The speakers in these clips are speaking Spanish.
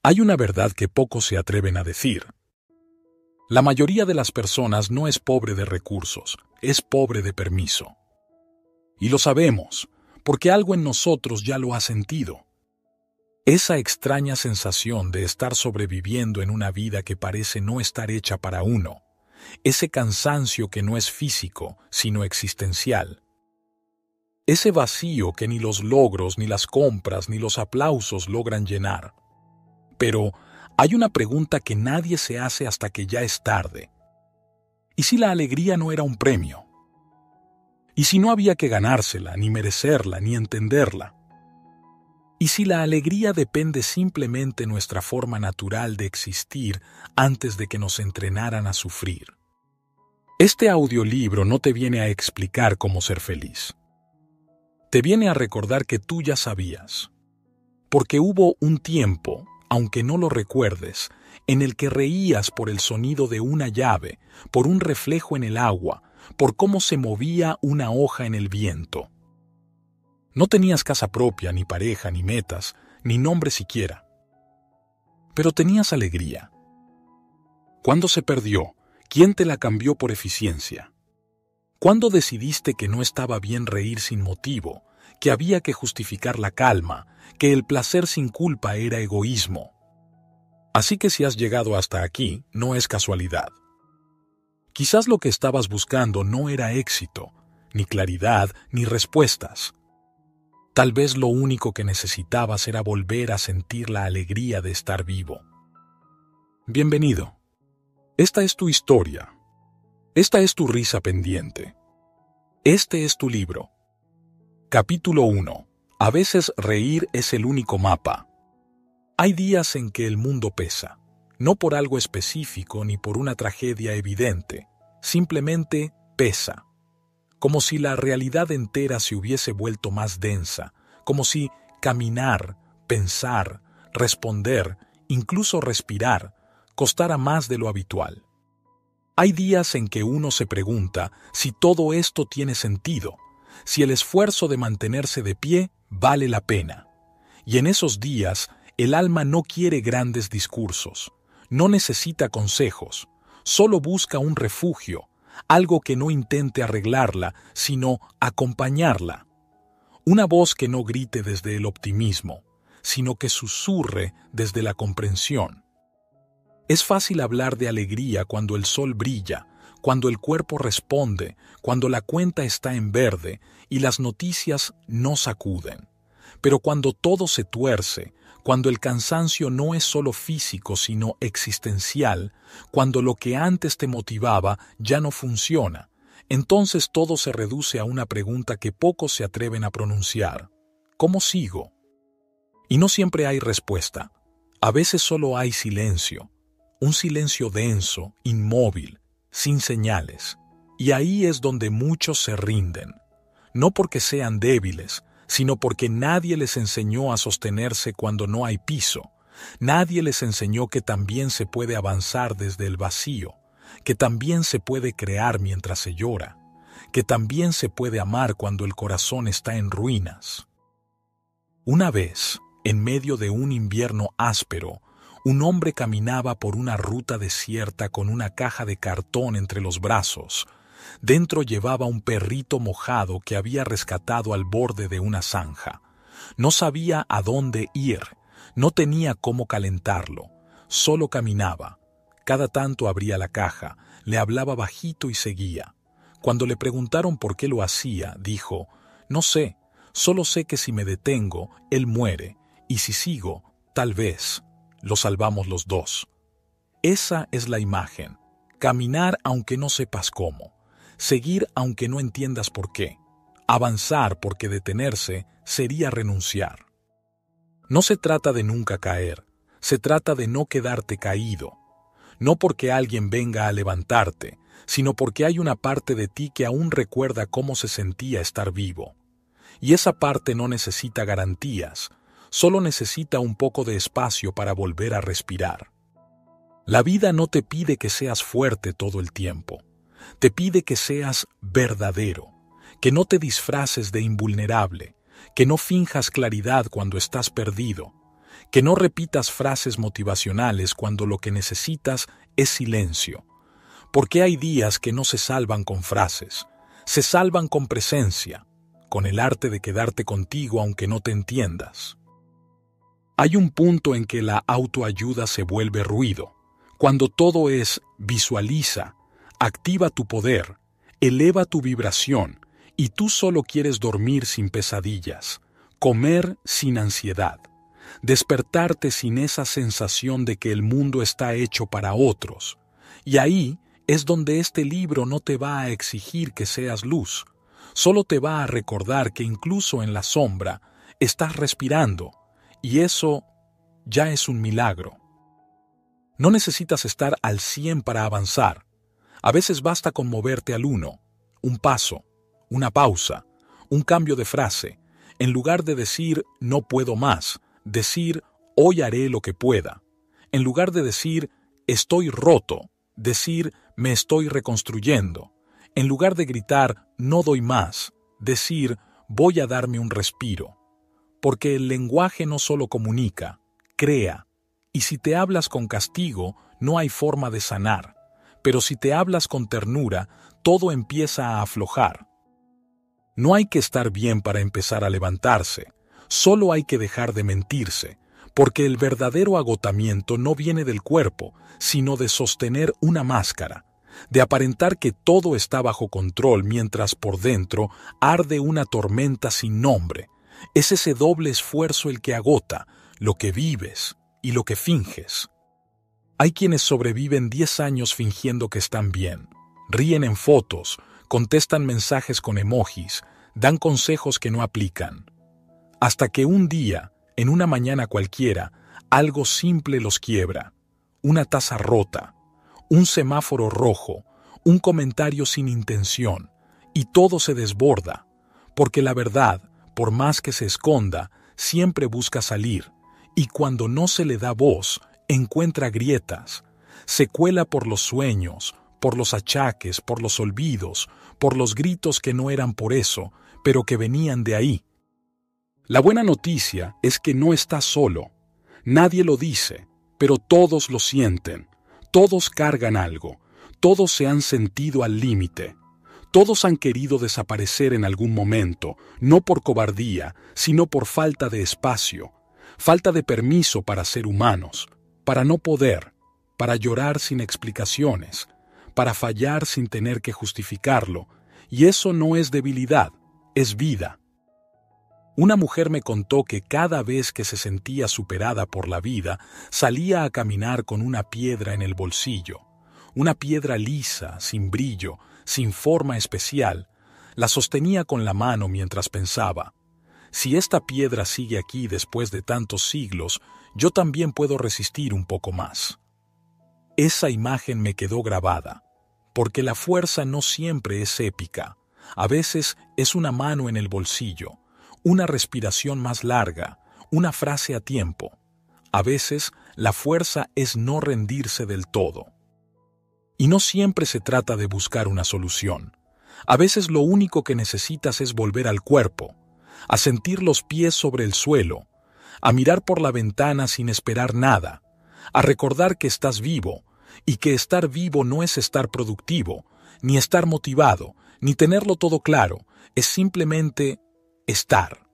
Hay una verdad que pocos se atreven a decir. La mayoría de las personas no es pobre de recursos, es pobre de permiso. Y lo sabemos, porque algo en nosotros ya lo ha sentido. Esa extraña sensación de estar sobreviviendo en una vida que parece no estar hecha para uno. Ese cansancio que no es físico, sino existencial. Ese vacío que ni los logros, ni las compras, ni los aplausos logran llenar. Pero hay una pregunta que nadie se hace hasta que ya es tarde. ¿Y si la alegría no era un premio? ¿Y si no había que ganársela, ni merecerla, ni entenderla? ¿Y si la alegría depende simplemente de nuestra forma natural de existir antes de que nos entrenaran a sufrir? Este audiolibro no te viene a explicar cómo ser feliz. Te viene a recordar que tú ya sabías. Porque hubo un tiempo, aunque no lo recuerdes, en el que reías por el sonido de una llave, por un reflejo en el agua, por cómo se movía una hoja en el viento. No tenías casa propia, ni pareja, ni metas, ni nombre siquiera. Pero tenías alegría. ¿Cuándo se perdió? ¿Quién te la cambió por eficiencia? ¿Cuándo decidiste que no estaba bien reír sin motivo, que había que justificar la calma, que el placer sin culpa era egoísmo? Así que si has llegado hasta aquí, no es casualidad. Quizás lo que estabas buscando no era éxito, ni claridad, ni respuestas. Tal vez lo único que necesitabas era volver a sentir la alegría de estar vivo. Bienvenido. Esta es tu historia. Esta es tu risa pendiente. Este es tu libro. Capítulo 1. A veces reír es el único mapa. Hay días en que el mundo pesa, no por algo específico ni por una tragedia evidente, simplemente pesa. Como si la realidad entera se hubiese vuelto más densa, como si caminar, pensar, responder, incluso respirar, costara más de lo habitual. Hay días en que uno se pregunta si todo esto tiene sentido, si el esfuerzo de mantenerse de pie vale la pena. Y en esos días, el alma no quiere grandes discursos, no necesita consejos, solo busca un refugio, algo que no intente arreglarla, sino acompañarla. Una voz que no grite desde el optimismo, sino que susurre desde la comprensión. Es fácil hablar de alegría cuando el sol brilla, cuando el cuerpo responde, cuando la cuenta está en verde y las noticias no sacuden. Pero cuando todo se tuerce, cuando el cansancio no es solo físico sino existencial, cuando lo que antes te motivaba ya no funciona, entonces todo se reduce a una pregunta que pocos se atreven a pronunciar. ¿Cómo sigo? Y no siempre hay respuesta. A veces solo hay silencio. Un silencio denso, inmóvil, sin señales. Y ahí es donde muchos se rinden. No porque sean débiles, sino porque nadie les enseñó a sostenerse cuando no hay piso. Nadie les enseñó que también se puede avanzar desde el vacío, que también se puede crear mientras se llora, que también se puede amar cuando el corazón está en ruinas. Una vez, en medio de un invierno áspero, un hombre caminaba por una ruta desierta con una caja de cartón entre los brazos. Dentro llevaba un perrito mojado que había rescatado al borde de una zanja. No sabía a dónde ir, no tenía cómo calentarlo, solo caminaba. Cada tanto abría la caja, le hablaba bajito y seguía. Cuando le preguntaron por qué lo hacía, dijo: «No sé, solo sé que si me detengo, él muere, y si sigo, tal vez, lo salvamos los dos». Esa es la imagen, caminar aunque no sepas cómo. Seguir aunque no entiendas por qué. Avanzar porque detenerse sería renunciar. No se trata de nunca caer, se trata de no quedarte caído. No porque alguien venga a levantarte, sino porque hay una parte de ti que aún recuerda cómo se sentía estar vivo. Y esa parte no necesita garantías, solo necesita un poco de espacio para volver a respirar. La vida no te pide que seas fuerte todo el tiempo. Te pide que seas verdadero, que no te disfraces de invulnerable, que no finjas claridad cuando estás perdido, que no repitas frases motivacionales cuando lo que necesitas es silencio. Porque hay días que no se salvan con frases, se salvan con presencia, con el arte de quedarte contigo aunque no te entiendas. Hay un punto en que la autoayuda se vuelve ruido, cuando todo es visualiza, activa tu poder, eleva tu vibración y tú solo quieres dormir sin pesadillas, comer sin ansiedad, despertarte sin esa sensación de que el mundo está hecho para otros. Y ahí es donde este libro no te va a exigir que seas luz, solo te va a recordar que incluso en la sombra estás respirando, y eso ya es un milagro. No necesitas estar al 100 para avanzar. A veces basta con moverte al 1, un paso, una pausa, un cambio de frase. En lugar de decir no puedo más, decir hoy haré lo que pueda. En lugar de decir estoy roto, decir me estoy reconstruyendo. En lugar de gritar no doy más, decir voy a darme un respiro. Porque el lenguaje no solo comunica, crea. Y si te hablas con castigo, no hay forma de sanar. Pero si te hablas con ternura, todo empieza a aflojar. No hay que estar bien para empezar a levantarse. Solo hay que dejar de mentirse, porque el verdadero agotamiento no viene del cuerpo, sino de sostener una máscara, de aparentar que todo está bajo control mientras por dentro arde una tormenta sin nombre. Es ese doble esfuerzo el que agota, lo que vives y lo que finges. Hay quienes sobreviven 10 años fingiendo que están bien, ríen en fotos, contestan mensajes con emojis, dan consejos que no aplican. Hasta que un día, en una mañana cualquiera, algo simple los quiebra. Una taza rota, un semáforo rojo, un comentario sin intención, y todo se desborda, porque la verdad, por más que se esconda, siempre busca salir, y cuando no se le da voz, encuentra grietas, se cuela por los sueños, por los achaques, por los olvidos, por los gritos que no eran por eso, pero que venían de ahí. La buena noticia es que no estás solo. Nadie lo dice, pero todos lo sienten. Todos cargan algo. Todos se han sentido al límite. Todos han querido desaparecer en algún momento, no por cobardía, sino por falta de espacio, falta de permiso para ser humanos, para no poder, para llorar sin explicaciones, para fallar sin tener que justificarlo. Y eso no es debilidad, es vida. Una mujer me contó que cada vez que se sentía superada por la vida, salía a caminar con una piedra en el bolsillo, una piedra lisa, sin brillo, sin forma especial. La sostenía con la mano mientras pensaba, si esta piedra sigue aquí después de tantos siglos, yo también puedo resistir un poco más. Esa imagen me quedó grabada, porque la fuerza no siempre es épica. A veces es una mano en el bolsillo, una respiración más larga, una frase a tiempo. A veces la fuerza es no rendirse del todo. Y no siempre se trata de buscar una solución. A veces lo único que necesitas es volver al cuerpo, a sentir los pies sobre el suelo, a mirar por la ventana sin esperar nada, a recordar que estás vivo, y que estar vivo no es estar productivo, ni estar motivado, ni tenerlo todo claro, es simplemente estar.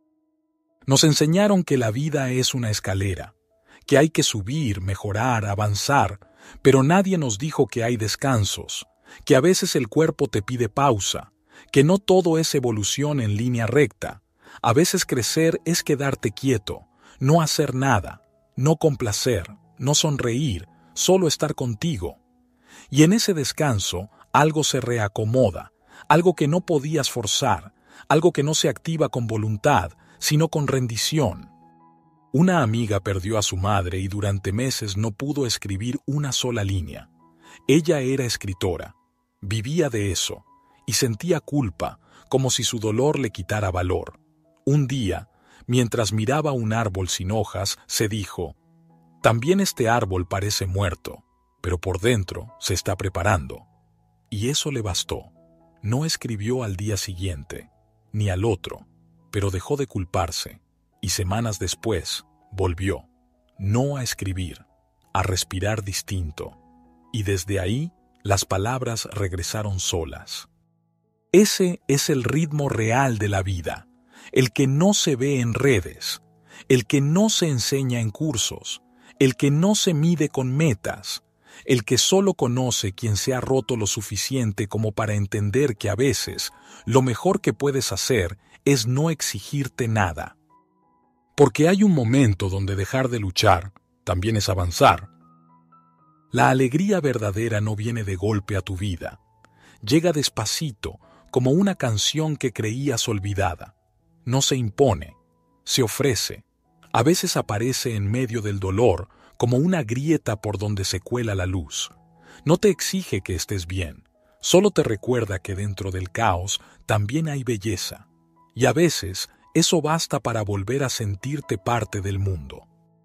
Nos enseñaron que la vida es una escalera, que hay que subir, mejorar, avanzar, pero nadie nos dijo que hay descansos, que a veces el cuerpo te pide pausa, que no todo es evolución en línea recta. A veces crecer es quedarte quieto, no hacer nada, no complacer, no sonreír, solo estar contigo. Y en ese descanso algo se reacomoda, algo que no podías forzar, algo que no se activa con voluntad, sino con rendición. Una amiga perdió a su madre y durante meses no pudo escribir una sola línea. Ella era escritora, vivía de eso, y sentía culpa, como si su dolor le quitara valor. Un día, mientras miraba un árbol sin hojas, se dijo, también este árbol parece muerto, pero por dentro se está preparando. Y eso le bastó. No escribió al día siguiente, ni al otro, pero dejó de culparse, y semanas después, volvió, no a escribir, a respirar distinto, y desde ahí las palabras regresaron solas. Ese es el ritmo real de la vida, el que no se ve en redes, el que no se enseña en cursos, el que no se mide con metas, el que solo conoce quien se ha roto lo suficiente como para entender que a veces lo mejor que puedes hacer es no exigirte nada. Porque hay un momento donde dejar de luchar también es avanzar. La alegría verdadera no viene de golpe a tu vida. Llega despacito, como una canción que creías olvidada. No se impone, se ofrece. A veces aparece en medio del dolor, como una grieta por donde se cuela la luz. No te exige que estés bien, solo te recuerda que dentro del caos también hay belleza. Y a veces eso basta para volver a sentirte parte del mundo.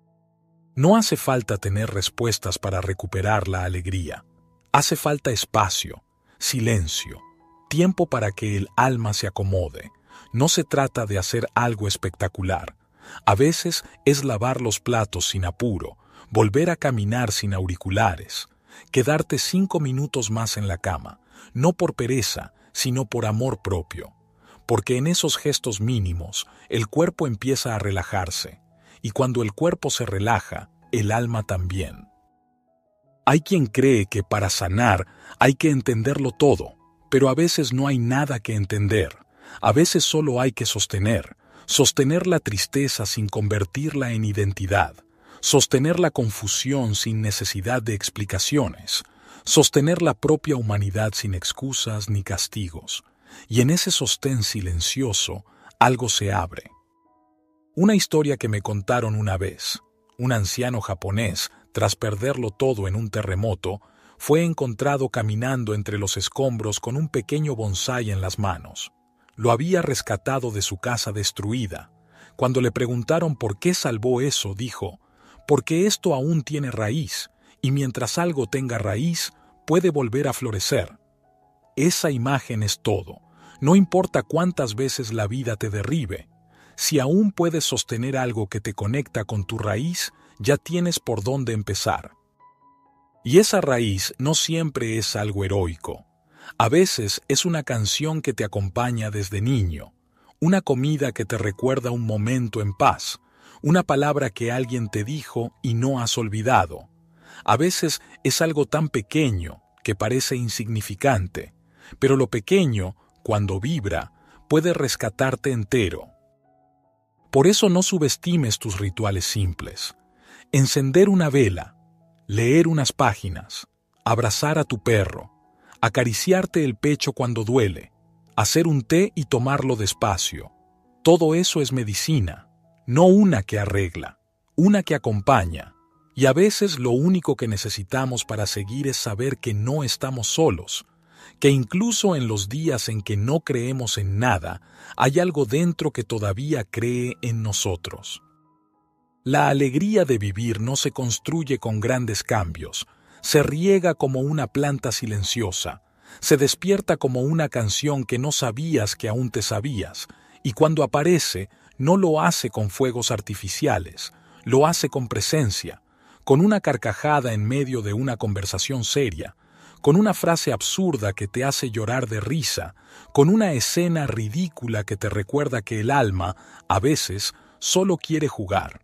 No hace falta tener respuestas para recuperar la alegría. Hace falta espacio, silencio, tiempo para que el alma se acomode. No se trata de hacer algo espectacular. A veces es lavar los platos sin apuro, volver a caminar sin auriculares, quedarte 5 minutos más en la cama, no por pereza, sino por amor propio. Porque en esos gestos mínimos, el cuerpo empieza a relajarse, y cuando el cuerpo se relaja, el alma también. Hay quien cree que para sanar hay que entenderlo todo, pero a veces no hay nada que entender. A veces solo hay que sostener la tristeza sin convertirla en identidad, sostener la confusión sin necesidad de explicaciones, sostener la propia humanidad sin excusas ni castigos. Y en ese sostén silencioso, algo se abre. Una historia que me contaron una vez. Un anciano japonés, tras perderlo todo en un terremoto, fue encontrado caminando entre los escombros con un pequeño bonsái en las manos. Lo había rescatado de su casa destruida. Cuando le preguntaron por qué salvó eso, dijo, «Porque esto aún tiene raíz, y mientras algo tenga raíz, puede volver a florecer». Esa imagen es todo. No importa cuántas veces la vida te derribe. Si aún puedes sostener algo que te conecta con tu raíz, ya tienes por dónde empezar. Y esa raíz no siempre es algo heroico. A veces es una canción que te acompaña desde niño, una comida que te recuerda un momento en paz, una palabra que alguien te dijo y no has olvidado. A veces es algo tan pequeño que parece insignificante, pero lo pequeño, cuando vibra, puede rescatarte entero. Por eso no subestimes tus rituales simples. Encender una vela, leer unas páginas, abrazar a tu perro, acariciarte el pecho cuando duele, hacer un té y tomarlo despacio. Todo eso es medicina, no una que arregla, una que acompaña. Y a veces lo único que necesitamos para seguir es saber que no estamos solos, que incluso en los días en que no creemos en nada, hay algo dentro que todavía cree en nosotros. La alegría de vivir no se construye con grandes cambios, se riega como una planta silenciosa, se despierta como una canción que no sabías que aún te sabías, y cuando aparece, no lo hace con fuegos artificiales, lo hace con presencia, con una carcajada en medio de una conversación seria, con una frase absurda que te hace llorar de risa, con una escena ridícula que te recuerda que el alma, a veces, solo quiere jugar.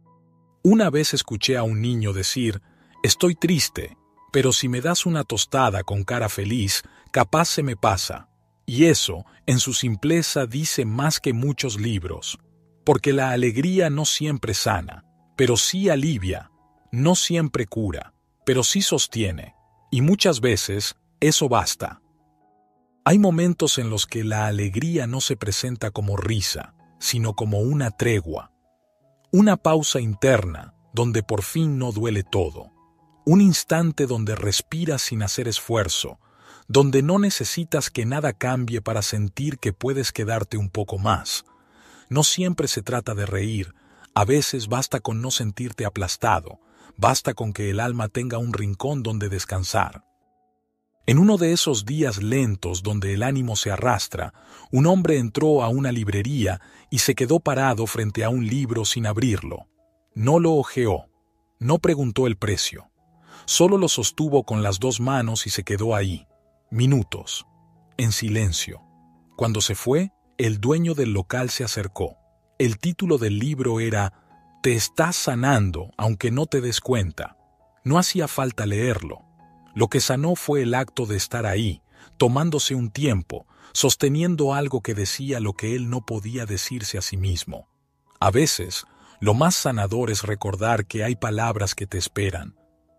Una vez escuché a un niño decir, «Estoy triste, pero si me das una tostada con cara feliz, capaz se me pasa». Y eso, en su simpleza, dice más que muchos libros. Porque la alegría no siempre sana, pero sí alivia, no siempre cura, pero sí sostiene. Y muchas veces, eso basta. Hay momentos en los que la alegría no se presenta como risa, sino como una tregua. Una pausa interna, donde por fin no duele todo. Un instante donde respiras sin hacer esfuerzo, donde no necesitas que nada cambie para sentir que puedes quedarte un poco más. No siempre se trata de reír, a veces basta con no sentirte aplastado, basta con que el alma tenga un rincón donde descansar. En uno de esos días lentos donde el ánimo se arrastra, un hombre entró a una librería y se quedó parado frente a un libro sin abrirlo. No lo hojeó, no preguntó el precio. Solo lo sostuvo con las dos manos y se quedó ahí, minutos, en silencio. Cuando se fue, el dueño del local se acercó. El título del libro era «Te estás sanando, aunque no te des cuenta». No hacía falta leerlo. Lo que sanó fue el acto de estar ahí, tomándose un tiempo, sosteniendo algo que decía lo que él no podía decirse a sí mismo. A veces, lo más sanador es recordar que hay palabras que te esperan.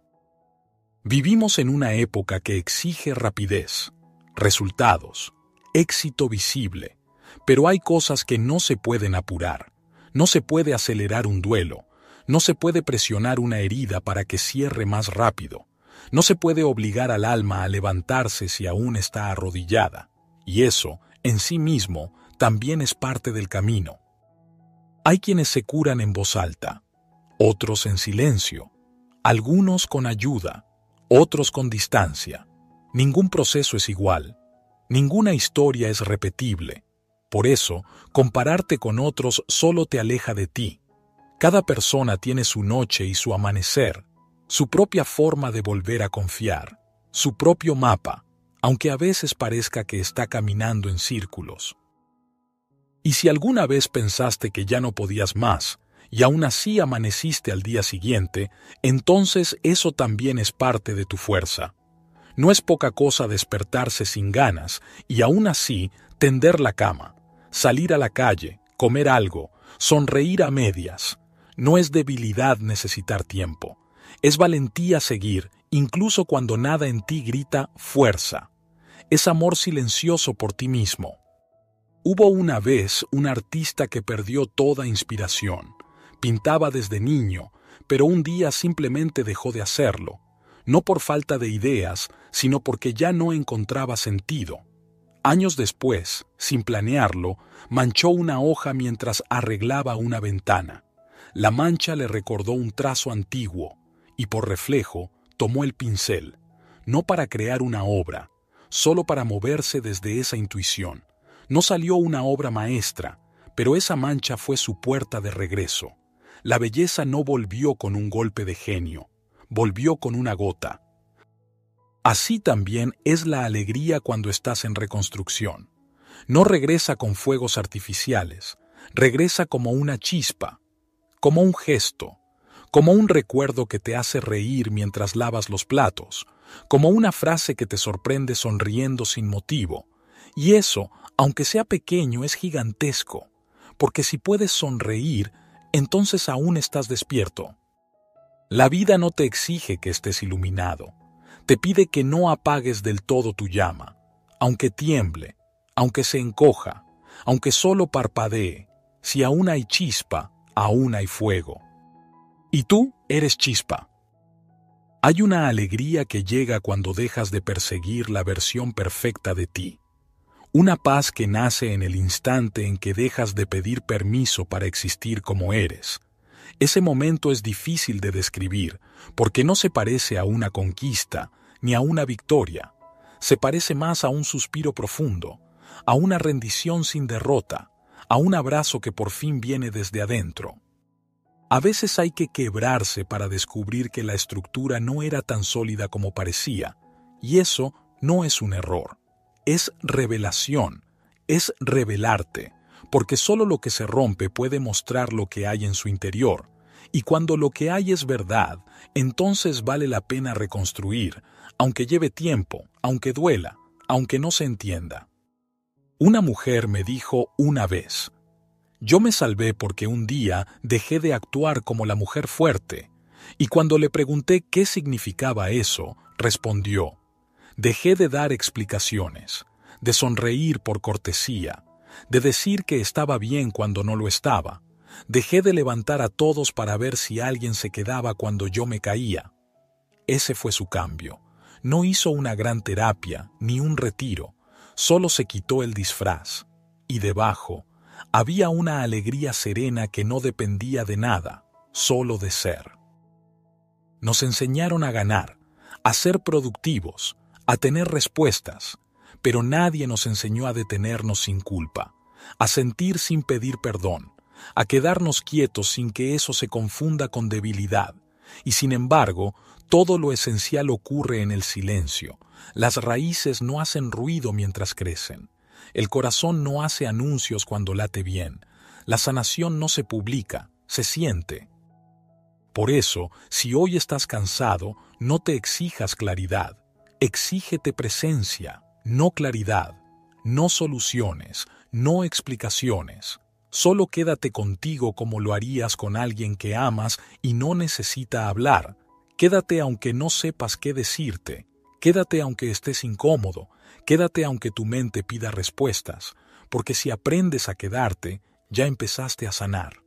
Vivimos en una época que exige rapidez, resultados, éxito visible, pero hay cosas que no se pueden apurar. No se puede acelerar un duelo, no se puede presionar una herida para que cierre más rápido, no se puede obligar al alma a levantarse si aún está arrodillada, y eso, en sí mismo, también es parte del camino. Hay quienes se curan en voz alta, otros en silencio, algunos con ayuda, otros con distancia. Ningún proceso es igual, ninguna historia es repetible. Por eso, compararte con otros solo te aleja de ti. Cada persona tiene su noche y su amanecer, su propia forma de volver a confiar, su propio mapa, aunque a veces parezca que está caminando en círculos. Y si alguna vez pensaste que ya no podías más, y aún así amaneciste al día siguiente, entonces eso también es parte de tu fuerza. No es poca cosa despertarse sin ganas y aún así tender la cama, salir a la calle, comer algo, sonreír a medias. No es debilidad necesitar tiempo. Es valentía seguir, incluso cuando nada en ti grita fuerza. Es amor silencioso por ti mismo. Hubo una vez un artista que perdió toda inspiración. Pintaba desde niño, pero un día simplemente dejó de hacerlo. No por falta de ideas, sino porque ya no encontraba sentido. Años después, sin planearlo, manchó una hoja mientras arreglaba una ventana. La mancha le recordó un trazo antiguo, y por reflejo tomó el pincel, no para crear una obra, solo para moverse desde esa intuición. No salió una obra maestra, pero esa mancha fue su puerta de regreso. La belleza no volvió con un golpe de genio, volvió con una gota. Así también es la alegría cuando estás en reconstrucción. No regresa con fuegos artificiales, regresa como una chispa, como un gesto, como un recuerdo que te hace reír mientras lavas los platos, como una frase que te sorprende sonriendo sin motivo. Y eso, aunque sea pequeño, es gigantesco, porque si puedes sonreír, entonces aún estás despierto. La vida no te exige que estés iluminado, te pide que no apagues del todo tu llama, aunque tiemble, aunque se encoja, aunque solo parpadee. Si aún hay chispa, aún hay fuego. Y tú eres chispa. Hay una alegría que llega cuando dejas de perseguir la versión perfecta de ti. Una paz que nace en el instante en que dejas de pedir permiso para existir como eres. Ese momento es difícil de describir, porque no se parece a una conquista ni a una victoria. Se parece más a un suspiro profundo, a una rendición sin derrota, a un abrazo que por fin viene desde adentro. A veces hay que quebrarse para descubrir que la estructura no era tan sólida como parecía, y eso no es un error. Es revelación, es revelarte, porque solo lo que se rompe puede mostrar lo que hay en su interior, y cuando lo que hay es verdad, entonces vale la pena reconstruir, aunque lleve tiempo, aunque duela, aunque no se entienda. Una mujer me dijo una vez: yo me salvé porque un día dejé de actuar como la mujer fuerte, y cuando le pregunté qué significaba eso, respondió: dejé de dar explicaciones, de sonreír por cortesía, de decir que estaba bien cuando no lo estaba. Dejé de levantar a todos para ver si alguien se quedaba cuando yo me caía. Ese fue su cambio. No hizo una gran terapia ni un retiro, solo se quitó el disfraz. Y debajo había una alegría serena que no dependía de nada, solo de ser. Nos enseñaron a ganar, a ser productivos, a tener respuestas, pero nadie nos enseñó a detenernos sin culpa, a sentir sin pedir perdón, a quedarnos quietos sin que eso se confunda con debilidad. Y sin embargo, todo lo esencial ocurre en el silencio. Las raíces no hacen ruido mientras crecen. El corazón no hace anuncios cuando late bien. La sanación no se publica, se siente. Por eso, si hoy estás cansado, no te exijas claridad. Exígete presencia, no claridad, no soluciones, no explicaciones. Solo quédate contigo como lo harías con alguien que amas y no necesita hablar. Quédate aunque no sepas qué decirte. Quédate aunque estés incómodo. Quédate aunque tu mente pida respuestas. Porque si aprendes a quedarte, ya empezaste a sanar.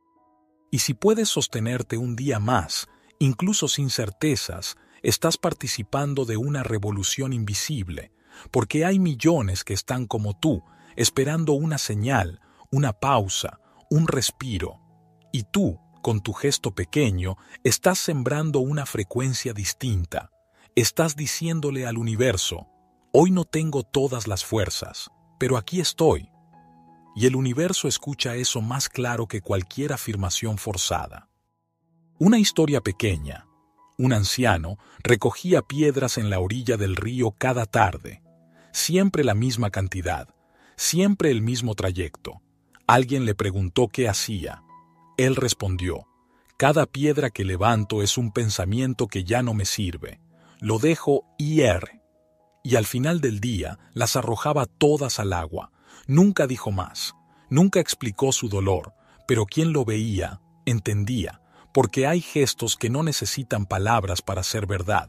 Y si puedes sostenerte un día más, incluso sin certezas, estás participando de una revolución invisible, porque hay millones que están como tú, esperando una señal, una pausa, un respiro. Y tú, con tu gesto pequeño, estás sembrando una frecuencia distinta. Estás diciéndole al universo, hoy no tengo todas las fuerzas, pero aquí estoy. Y el universo escucha eso más claro que cualquier afirmación forzada. Una historia pequeña. Un anciano recogía piedras en la orilla del río cada tarde. Siempre la misma cantidad, siempre el mismo trayecto. Alguien le preguntó qué hacía. Él respondió, cada piedra que levanto es un pensamiento que ya no me sirve. Lo dejo ir. Y al final del día las arrojaba todas al agua. Nunca dijo más, nunca explicó su dolor, pero quien lo veía, entendía, porque hay gestos que no necesitan palabras para ser verdad.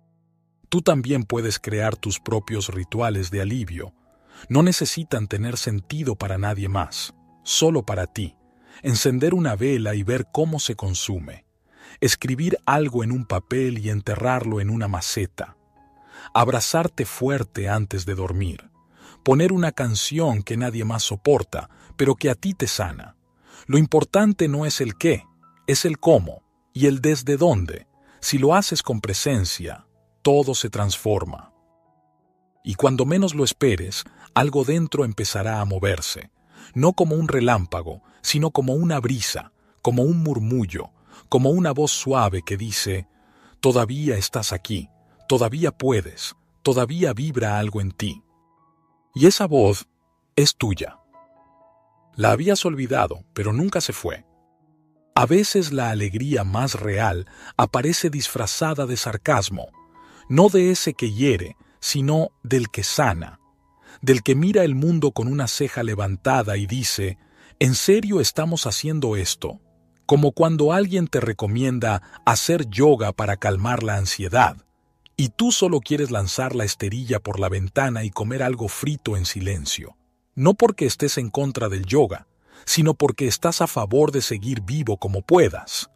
Tú también puedes crear tus propios rituales de alivio. No necesitan tener sentido para nadie más, solo para ti. Encender una vela y ver cómo se consume. Escribir algo en un papel y enterrarlo en una maceta. Abrazarte fuerte antes de dormir. Poner una canción que nadie más soporta, pero que a ti te sana. Lo importante no es el qué, es el cómo y el desde dónde. Si lo haces con presencia, todo se transforma. Y cuando menos lo esperes, algo dentro empezará a moverse. No como un relámpago, sino como una brisa, como un murmullo, como una voz suave que dice, todavía estás aquí, todavía puedes, todavía vibra algo en ti. Y esa voz es tuya. La habías olvidado, pero nunca se fue. A veces la alegría más real aparece disfrazada de sarcasmo, no de ese que hiere, sino del que sana, del que mira el mundo con una ceja levantada y dice, ¿en serio estamos haciendo esto? Como cuando alguien te recomienda hacer yoga para calmar la ansiedad, y tú solo quieres lanzar la esterilla por la ventana y comer algo frito en silencio. No porque estés en contra del yoga, sino porque estás a favor de seguir vivo como puedas.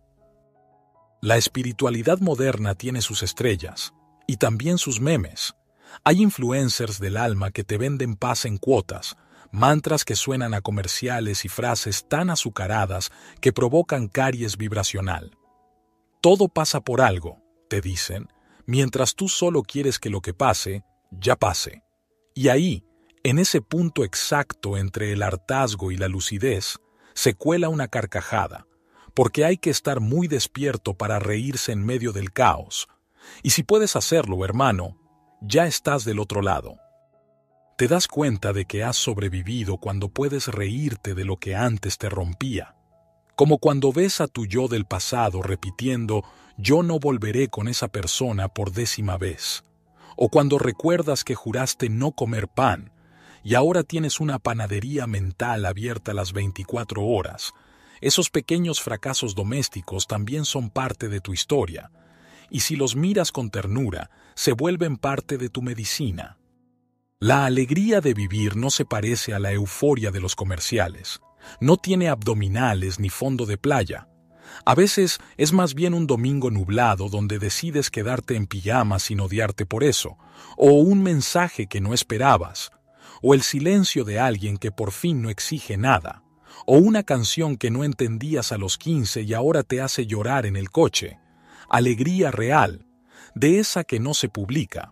La espiritualidad moderna tiene sus estrellas, y también sus memes. Hay influencers del alma que te venden paz en cuotas, mantras que suenan a comerciales y frases tan azucaradas que provocan caries vibracional. Todo pasa por algo, te dicen, mientras tú solo quieres que lo que pase, ya pase. Y ahí, en ese punto exacto entre el hartazgo y la lucidez, se cuela una carcajada, porque hay que estar muy despierto para reírse en medio del caos. Y si puedes hacerlo, hermano, ya estás del otro lado. Te das cuenta de que has sobrevivido cuando puedes reírte de lo que antes te rompía. Como cuando ves a tu yo del pasado repitiendo «yo no volveré con esa persona por 10ª vez». O cuando recuerdas que juraste no comer pan y ahora tienes una panadería mental abierta las 24 horas. Esos pequeños fracasos domésticos también son parte de tu historia. Y si los miras con ternura, se vuelven parte de tu medicina. La alegría de vivir no se parece a la euforia de los comerciales. No tiene abdominales ni fondo de playa. A veces es más bien un domingo nublado donde decides quedarte en pijama sin odiarte por eso, o un mensaje que no esperabas, o el silencio de alguien que por fin no exige nada, o una canción que no entendías a los 15 y ahora te hace llorar en el coche. Alegría real, de esa que no se publica.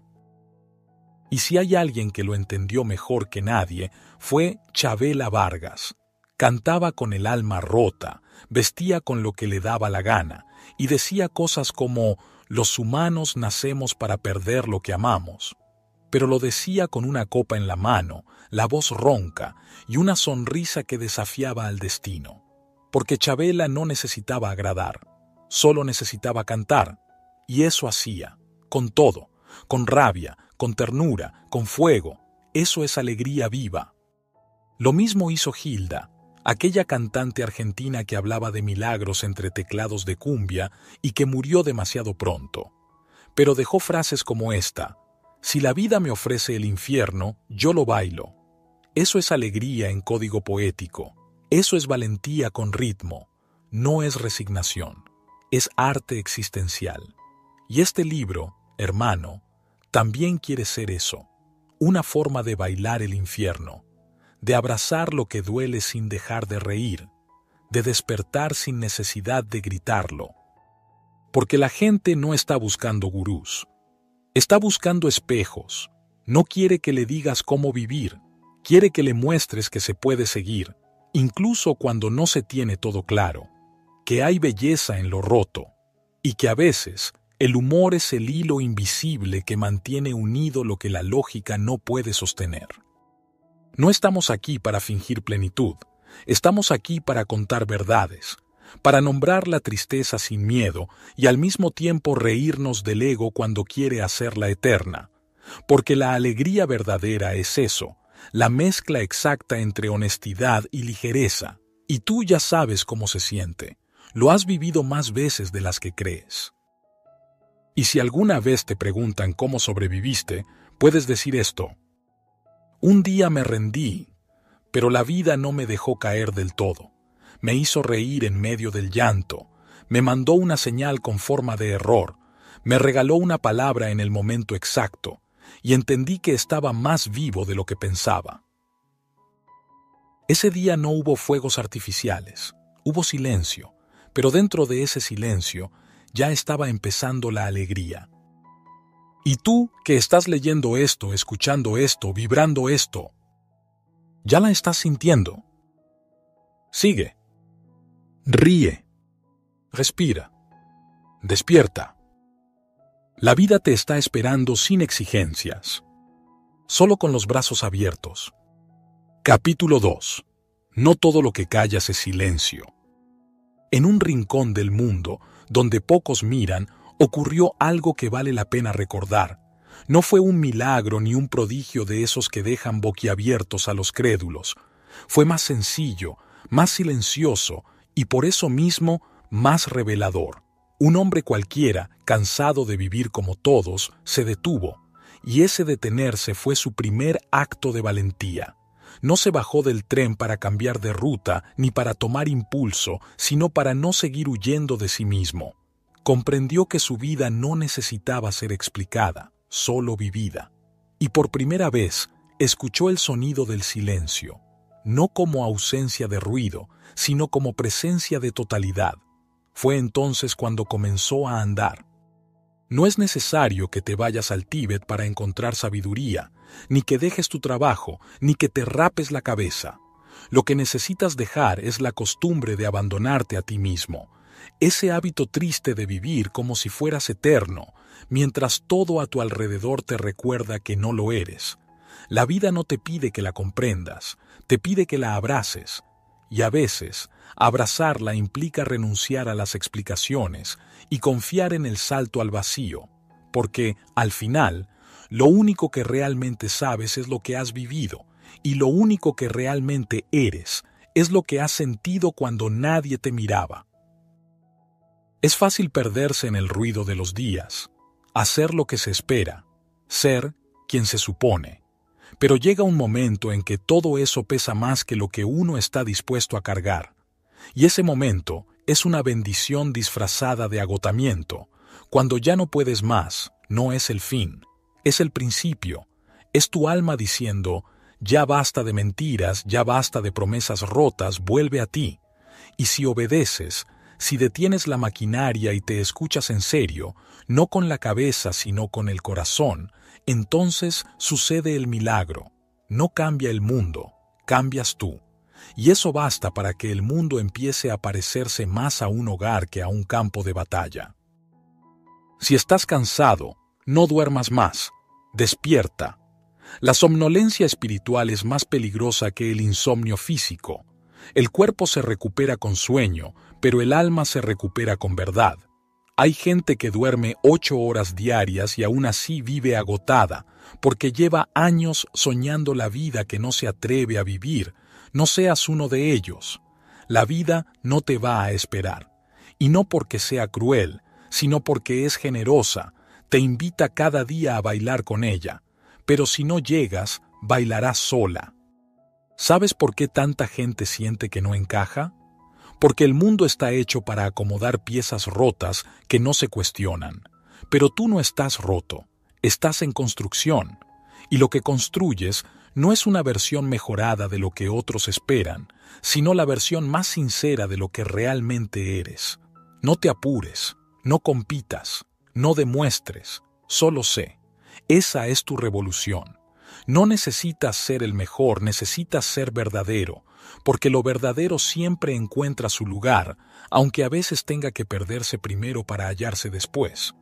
Y si hay alguien que lo entendió mejor que nadie, fue Chavela Vargas. Cantaba con el alma rota, vestía con lo que le daba la gana, y decía cosas como «los humanos nacemos para perder lo que amamos». Pero lo decía con una copa en la mano, la voz ronca y una sonrisa que desafiaba al destino. Porque Chavela no necesitaba agradar, solo necesitaba cantar, y eso hacía, con todo, con rabia, con ternura, con fuego. Eso es alegría viva. Lo mismo hizo Gilda, aquella cantante argentina que hablaba de milagros entre teclados de cumbia y que murió demasiado pronto. Pero dejó frases como esta: «Si la vida me ofrece el infierno, yo lo bailo». Eso es alegría en código poético. Eso es valentía con ritmo. No es resignación. Es arte existencial. Y este libro, hermano, también quiere ser eso. Una forma de bailar el infierno, de abrazar lo que duele sin dejar de reír, de despertar sin necesidad de gritarlo. Porque la gente no está buscando gurús. Está buscando espejos. No quiere que le digas cómo vivir. Quiere que le muestres que se puede seguir, incluso cuando no se tiene todo claro. Que hay belleza en lo roto. Y que a veces el humor es el hilo invisible que mantiene unido lo que la lógica no puede sostener. No estamos aquí para fingir plenitud. Estamos aquí para contar verdades, para nombrar la tristeza sin miedo y al mismo tiempo reírnos del ego cuando quiere hacerla eterna. Porque la alegría verdadera es eso, la mezcla exacta entre honestidad y ligereza. Y tú ya sabes cómo se siente. Lo has vivido más veces de las que crees. Y si alguna vez te preguntan cómo sobreviviste, puedes decir esto: un día me rendí, pero la vida no me dejó caer del todo. Me hizo reír en medio del llanto, me mandó una señal con forma de error, me regaló una palabra en el momento exacto, y entendí que estaba más vivo de lo que pensaba. Ese día no hubo fuegos artificiales, hubo silencio, pero dentro de ese silencio ya estaba empezando la alegría. Y tú, que estás leyendo esto, escuchando esto, vibrando esto, ya la estás sintiendo. Sigue. Ríe. Respira. Despierta. La vida te está esperando sin exigencias, solo con los brazos abiertos. Capítulo 2. No todo lo que callas es silencio. En un rincón del mundo, donde pocos miran, ocurrió algo que vale la pena recordar. No fue un milagro ni un prodigio de esos que dejan boquiabiertos a los crédulos. Fue más sencillo, más silencioso y por eso mismo más revelador. Un hombre cualquiera, cansado de vivir como todos, se detuvo, y ese detenerse fue su primer acto de valentía. No se bajó del tren para cambiar de ruta ni para tomar impulso, sino para no seguir huyendo de sí mismo. Comprendió que su vida no necesitaba ser explicada, solo vivida. Y por primera vez escuchó el sonido del silencio, no como ausencia de ruido, sino como presencia de totalidad. Fue entonces cuando comenzó a andar. No es necesario que te vayas al Tíbet para encontrar sabiduría, ni que dejes tu trabajo, ni que te rapes la cabeza. Lo que necesitas dejar es la costumbre de abandonarte a ti mismo, ese hábito triste de vivir como si fueras eterno, mientras todo a tu alrededor te recuerda que no lo eres. La vida no te pide que la comprendas, te pide que la abraces, y a veces abrazarla implica renunciar a las explicaciones y confiar en el salto al vacío, porque, al final, lo único que realmente sabes es lo que has vivido, y lo único que realmente eres es lo que has sentido cuando nadie te miraba. Es fácil perderse en el ruido de los días, hacer lo que se espera, ser quien se supone. Pero llega un momento en que todo eso pesa más que lo que uno está dispuesto a cargar. Y ese momento es una bendición disfrazada de agotamiento. Cuando ya no puedes más, no es el fin, es el principio. Es tu alma diciendo, ya basta de mentiras, ya basta de promesas rotas, vuelve a ti. Y si obedeces, si detienes la maquinaria y te escuchas en serio, no con la cabeza sino con el corazón, entonces sucede el milagro. No cambia el mundo, cambias tú. y eso basta para que el mundo empiece a parecerse más a un hogar que a un campo de batalla. Si estás cansado, no duermas más. Despierta. La somnolencia espiritual es más peligrosa que el insomnio físico. El cuerpo se recupera con sueño, pero el alma se recupera con verdad. Hay gente que duerme 8 horas diarias y aún así vive agotada, porque lleva años soñando la vida que no se atreve a vivir. No seas uno de ellos. La vida no te va a esperar. Y no porque sea cruel, sino porque es generosa. Te invita cada día a bailar con ella. Pero si no llegas, bailarás sola. ¿Sabes por qué tanta gente siente que no encaja? Porque el mundo está hecho para acomodar piezas rotas que no se cuestionan. Pero tú no estás roto, estás en construcción. Y lo que construyes no es una versión mejorada de lo que otros esperan, sino la versión más sincera de lo que realmente eres. No te apures, no compitas, no demuestres, solo sé. Esa es tu revolución. No necesitas ser el mejor, necesitas ser verdadero, porque lo verdadero siempre encuentra su lugar, aunque a veces tenga que perderse primero para hallarse después.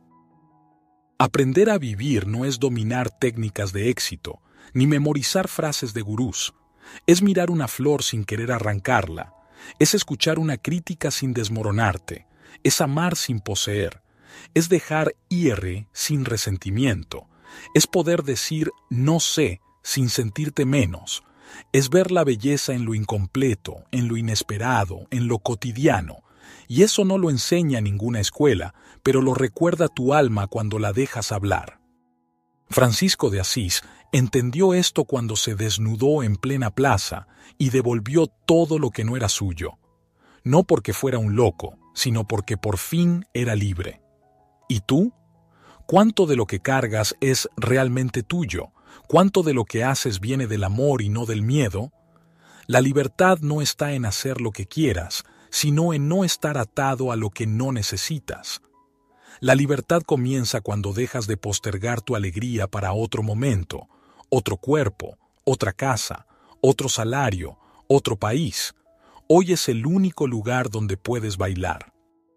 Aprender a vivir no es dominar técnicas de éxito, ni memorizar frases de gurús. Es mirar una flor sin querer arrancarla, es escuchar una crítica sin desmoronarte, es amar sin poseer, es dejar ir sin resentimiento, es poder decir no sé sin sentirte menos, es ver la belleza en lo incompleto, en lo inesperado, en lo cotidiano, y eso no lo enseña ninguna escuela, pero lo recuerda tu alma cuando la dejas hablar. Francisco de Asís entendió esto cuando se desnudó en plena plaza y devolvió todo lo que no era suyo, no porque fuera un loco, sino porque por fin era libre. ¿Y tú? ¿Cuánto de lo que cargas es realmente tuyo? ¿Cuánto de lo que haces viene del amor y no del miedo? La libertad no está en hacer lo que quieras, sino en no estar atado a lo que no necesitas. La libertad comienza cuando dejas de postergar tu alegría para otro momento, otro cuerpo, otra casa, otro salario, otro país. Hoy es el único lugar donde puedes bailar.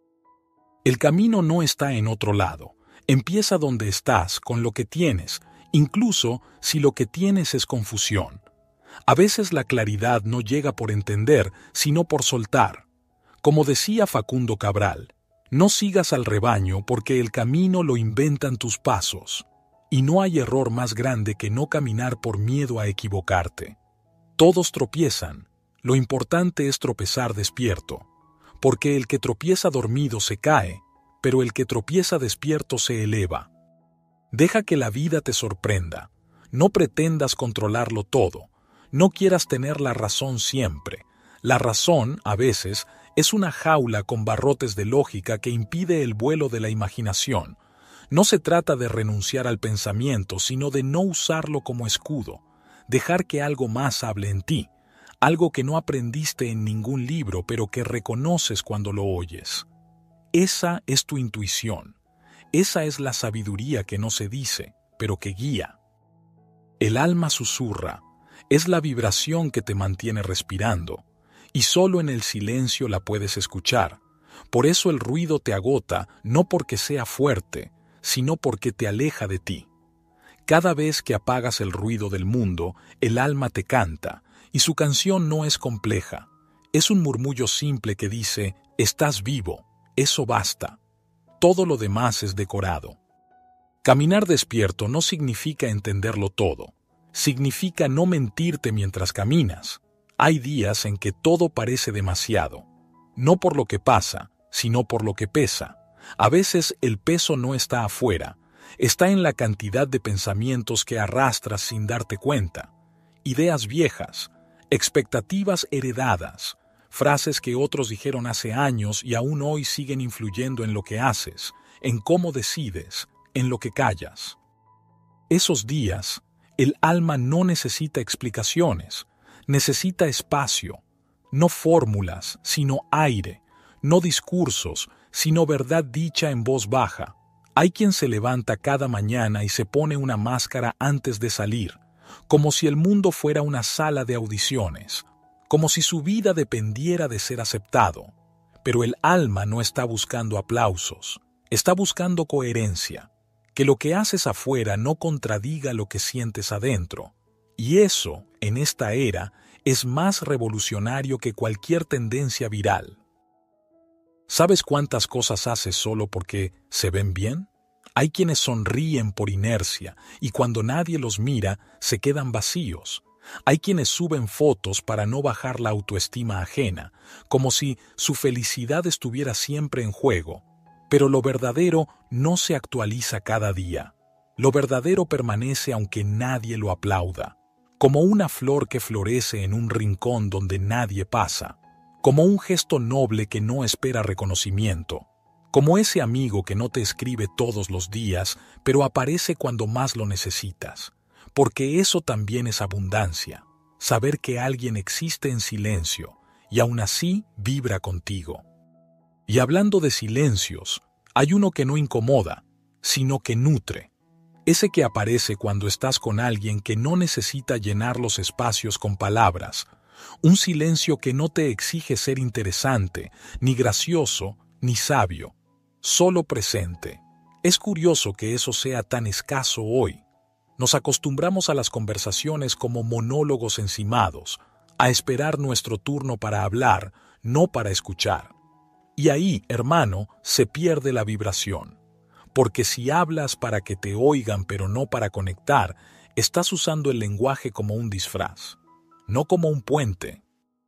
El camino no está en otro lado. Empieza donde estás, con lo que tienes, incluso si lo que tienes es confusión. A veces la claridad no llega por entender, sino por soltar. Como decía Facundo Cabral, no sigas al rebaño porque el camino lo inventan tus pasos. Y no hay error más grande que no caminar por miedo a equivocarte. Todos tropiezan. Lo importante es tropezar despierto. Porque el que tropieza dormido se cae, pero el que tropieza despierto se eleva. Deja que la vida te sorprenda. No pretendas controlarlo todo. No quieras tener la razón siempre. La razón, a veces, es una jaula con barrotes de lógica que impide el vuelo de la imaginación. No se trata de renunciar al pensamiento, sino de no usarlo como escudo. Dejar que algo más hable en ti. Algo que no aprendiste en ningún libro, pero que reconoces cuando lo oyes. Esa es tu intuición. Esa es la sabiduría que no se dice, pero que guía. El alma susurra. Es la vibración que te mantiene respirando. Y solo en el silencio la puedes escuchar. Por eso el ruido te agota, no porque sea fuerte, sino porque te aleja de ti. Cada vez que apagas el ruido del mundo, el alma te canta, y su canción no es compleja. Es un murmullo simple que dice, estás vivo, eso basta. Todo lo demás es decorado. Caminar despierto no significa entenderlo todo. Significa no mentirte mientras caminas. Hay días en que todo parece demasiado. No por lo que pasa, sino por lo que pesa. A veces el peso no está afuera. Está en la cantidad de pensamientos que arrastras sin darte cuenta. Ideas viejas, expectativas heredadas, frases que otros dijeron hace años y aún hoy siguen influyendo en lo que haces, en cómo decides, en lo que callas. Esos días, el alma no necesita explicaciones, necesita espacio, no fórmulas, sino aire, no discursos, sino verdad dicha en voz baja. Hay quien se levanta cada mañana y se pone una máscara antes de salir, como si el mundo fuera una sala de audiciones, como si su vida dependiera de ser aceptado. Pero el alma no está buscando aplausos, está buscando coherencia, que lo que haces afuera no contradiga lo que sientes adentro. Y eso, en esta era, es más revolucionario que cualquier tendencia viral. ¿Sabes cuántas cosas haces solo porque se ven bien? Hay quienes sonríen por inercia y cuando nadie los mira se quedan vacíos. Hay quienes suben fotos para no bajar la autoestima ajena, como si su felicidad estuviera siempre en juego. Pero lo verdadero no se actualiza cada día. Lo verdadero permanece aunque nadie lo aplauda, como una flor que florece en un rincón donde nadie pasa, como un gesto noble que no espera reconocimiento, como ese amigo que no te escribe todos los días, pero aparece cuando más lo necesitas. Porque eso también es abundancia, saber que alguien existe en silencio y aún así vibra contigo. Y hablando de silencios, hay uno que no incomoda, sino que nutre. Ese que aparece cuando estás con alguien que no necesita llenar los espacios con palabras. Un silencio que no te exige ser interesante, ni gracioso, ni sabio, solo presente. Es curioso que eso sea tan escaso hoy. Nos acostumbramos a las conversaciones como monólogos encimados, a esperar nuestro turno para hablar, no para escuchar. Y ahí, hermano, se pierde la vibración. Porque si hablas para que te oigan pero no para conectar, estás usando el lenguaje como un disfraz, no como un puente.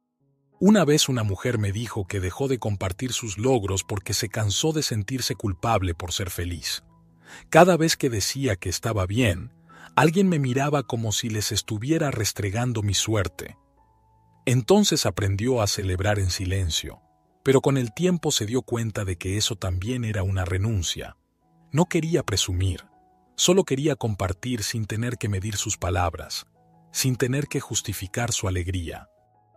Una vez una mujer me dijo que dejó de compartir sus logros porque se cansó de sentirse culpable por ser feliz. Cada vez que decía que estaba bien, alguien me miraba como si les estuviera restregando mi suerte. Entonces aprendió a celebrar en silencio, pero con el tiempo se dio cuenta de que eso también era una renuncia. No quería presumir, solo quería compartir sin tener que medir sus palabras, sin tener que justificar su alegría.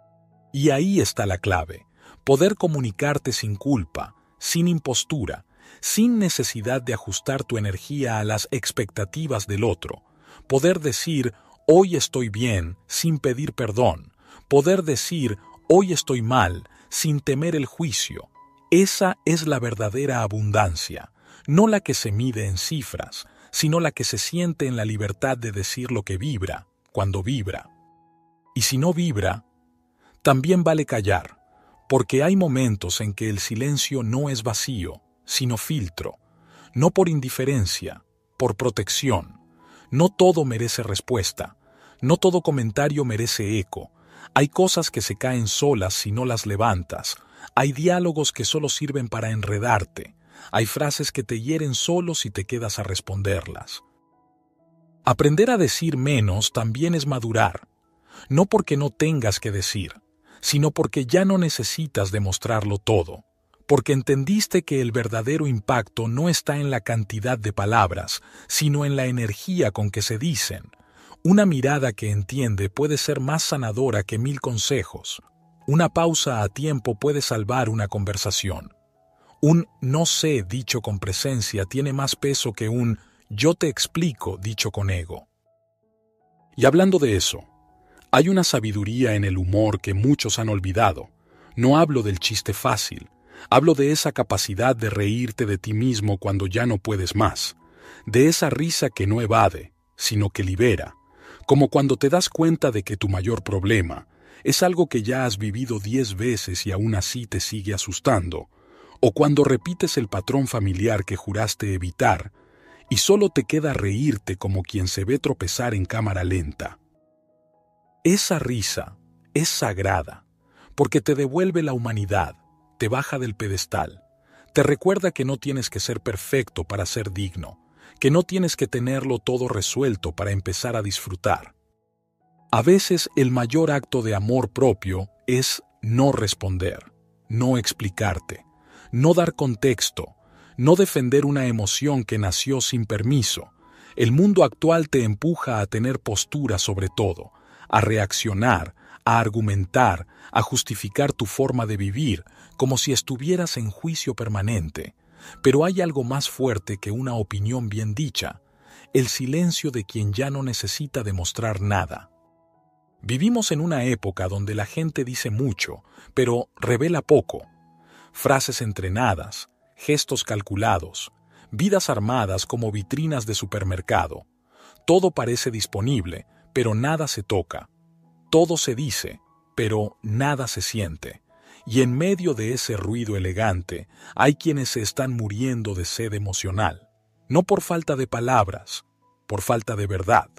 Y ahí está la clave, poder comunicarte sin culpa, sin impostura, sin necesidad de ajustar tu energía a las expectativas del otro. Poder decir, hoy estoy bien, sin pedir perdón. Poder decir, hoy estoy mal, sin temer el juicio. Esa es la verdadera abundancia, no la que se mide en cifras, sino la que se siente en la libertad de decir lo que vibra, cuando vibra. Y si no vibra, también vale callar, porque hay momentos en que el silencio no es vacío, sino filtro, no por indiferencia, por protección. No todo merece respuesta, no todo comentario merece eco. Hay cosas que se caen solas si no las levantas, hay diálogos que solo sirven para enredarte, hay frases que te hieren solo si te quedas a responderlas. Aprender a decir menos también es madurar, no porque no tengas que decir, sino porque ya no necesitas demostrarlo todo, porque entendiste que el verdadero impacto no está en la cantidad de palabras, sino en la energía con que se dicen. Una mirada que entiende puede ser más sanadora que 1000 consejos. Una pausa a tiempo puede salvar una conversación. Un no sé dicho con presencia tiene más peso que un yo te explico dicho con ego. Y hablando de eso, hay una sabiduría en el humor que muchos han olvidado. No hablo del chiste fácil, hablo de esa capacidad de reírte de ti mismo cuando ya no puedes más, de esa risa que no evade, sino que libera, como cuando te das cuenta de que tu mayor problema es algo que ya has vivido 10 veces y aún así te sigue asustando, o cuando repites el patrón familiar que juraste evitar y solo te queda reírte como quien se ve tropezar en cámara lenta. Esa risa es sagrada, porque te devuelve la humanidad, te baja del pedestal, te recuerda que no tienes que ser perfecto para ser digno, que no tienes que tenerlo todo resuelto para empezar a disfrutar. A veces el mayor acto de amor propio es no responder, no explicarte, no dar contexto, no defender una emoción que nació sin permiso. El mundo actual te empuja a tener postura sobre todo, a reaccionar, a argumentar, a justificar tu forma de vivir, como si estuvieras en juicio permanente. Pero hay algo más fuerte que una opinión bien dicha, el silencio de quien ya no necesita demostrar nada. Vivimos en una época donde la gente dice mucho, pero revela poco. Frases entrenadas, gestos calculados, vidas armadas como vitrinas de supermercado. Todo parece disponible, pero nada se toca. Todo se dice, pero nada se siente. Y en medio de ese ruido elegante, hay quienes se están muriendo de sed emocional. No por falta de palabras, por falta de verdad.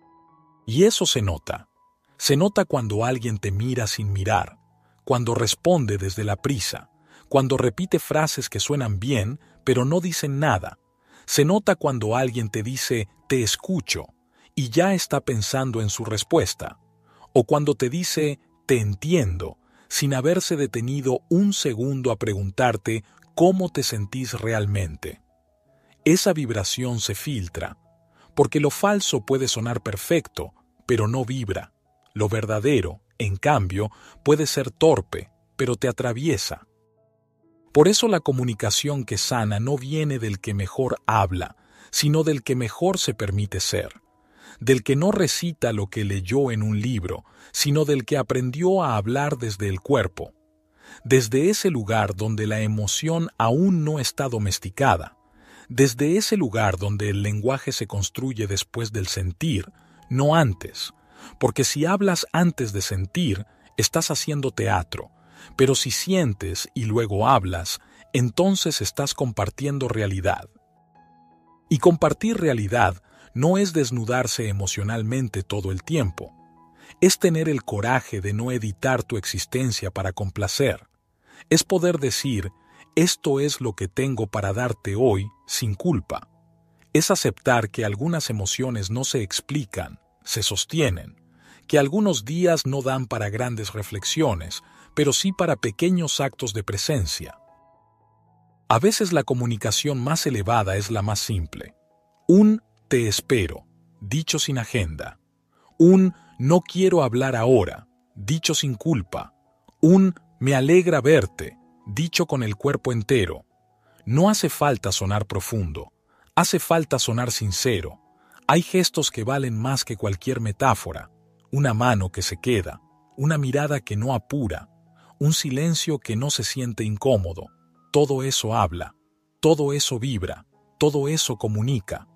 Y eso se nota. Se nota cuando alguien te mira sin mirar, cuando responde desde la prisa, cuando repite frases que suenan bien, pero no dicen nada. Se nota cuando alguien te dice «te escucho» y ya está pensando en su respuesta. O cuando te dice «te entiendo», sin haberse detenido un segundo a preguntarte cómo te sentís realmente. Esa vibración se filtra, porque lo falso puede sonar perfecto, pero no vibra. Lo verdadero, en cambio, puede ser torpe, pero te atraviesa. Por eso la comunicación que sana no viene del que mejor habla, sino del que mejor se permite ser. Del que no recita lo que leyó en un libro, sino del que aprendió a hablar desde el cuerpo. Desde ese lugar donde la emoción aún no está domesticada. Desde ese lugar donde el lenguaje se construye después del sentir, no antes. Porque si hablas antes de sentir, estás haciendo teatro. Pero si sientes y luego hablas, entonces estás compartiendo realidad. Y compartir realidad no es desnudarse emocionalmente todo el tiempo. Es tener el coraje de no editar tu existencia para complacer. Es poder decir, esto es lo que tengo para darte hoy, sin culpa. Es aceptar que algunas emociones no se explican, se sostienen, que algunos días no dan para grandes reflexiones, pero sí para pequeños actos de presencia. A veces la comunicación más elevada es la más simple. Un «te espero», dicho sin agenda. Un «no quiero hablar ahora», dicho sin culpa. Un «me alegra verte», dicho con el cuerpo entero. No hace falta sonar profundo, hace falta sonar sincero. Hay gestos que valen más que cualquier metáfora. Una mano que se queda, una mirada que no apura, un silencio que no se siente incómodo. Todo eso habla, todo eso vibra, todo eso comunica.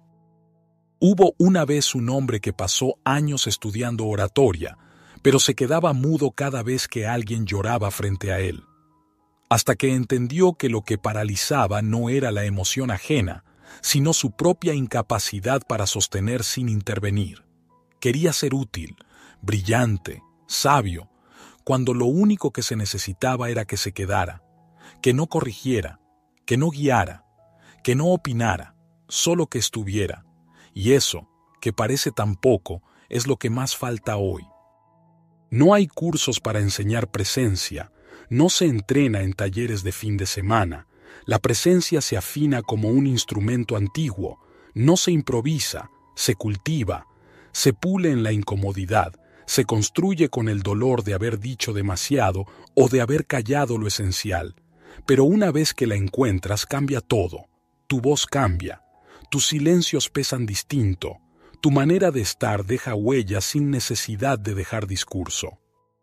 Hubo una vez un hombre que pasó años estudiando oratoria, pero se quedaba mudo cada vez que alguien lloraba frente a él. Hasta que entendió que lo que paralizaba no era la emoción ajena, sino su propia incapacidad para sostener sin intervenir. Quería ser útil, brillante, sabio, cuando lo único que se necesitaba era que se quedara, que no corrigiera, que no guiara, que no opinara, solo que estuviera. Y eso, que parece tan poco, es lo que más falta hoy. No hay cursos para enseñar presencia, no se entrena en talleres de fin de semana. La presencia se afina como un instrumento antiguo, no se improvisa, se cultiva, se pule en la incomodidad, se construye con el dolor de haber dicho demasiado o de haber callado lo esencial. Pero una vez que la encuentras cambia todo, tu voz cambia, tus silencios pesan distinto, tu manera de estar deja huellas sin necesidad de dejar discurso.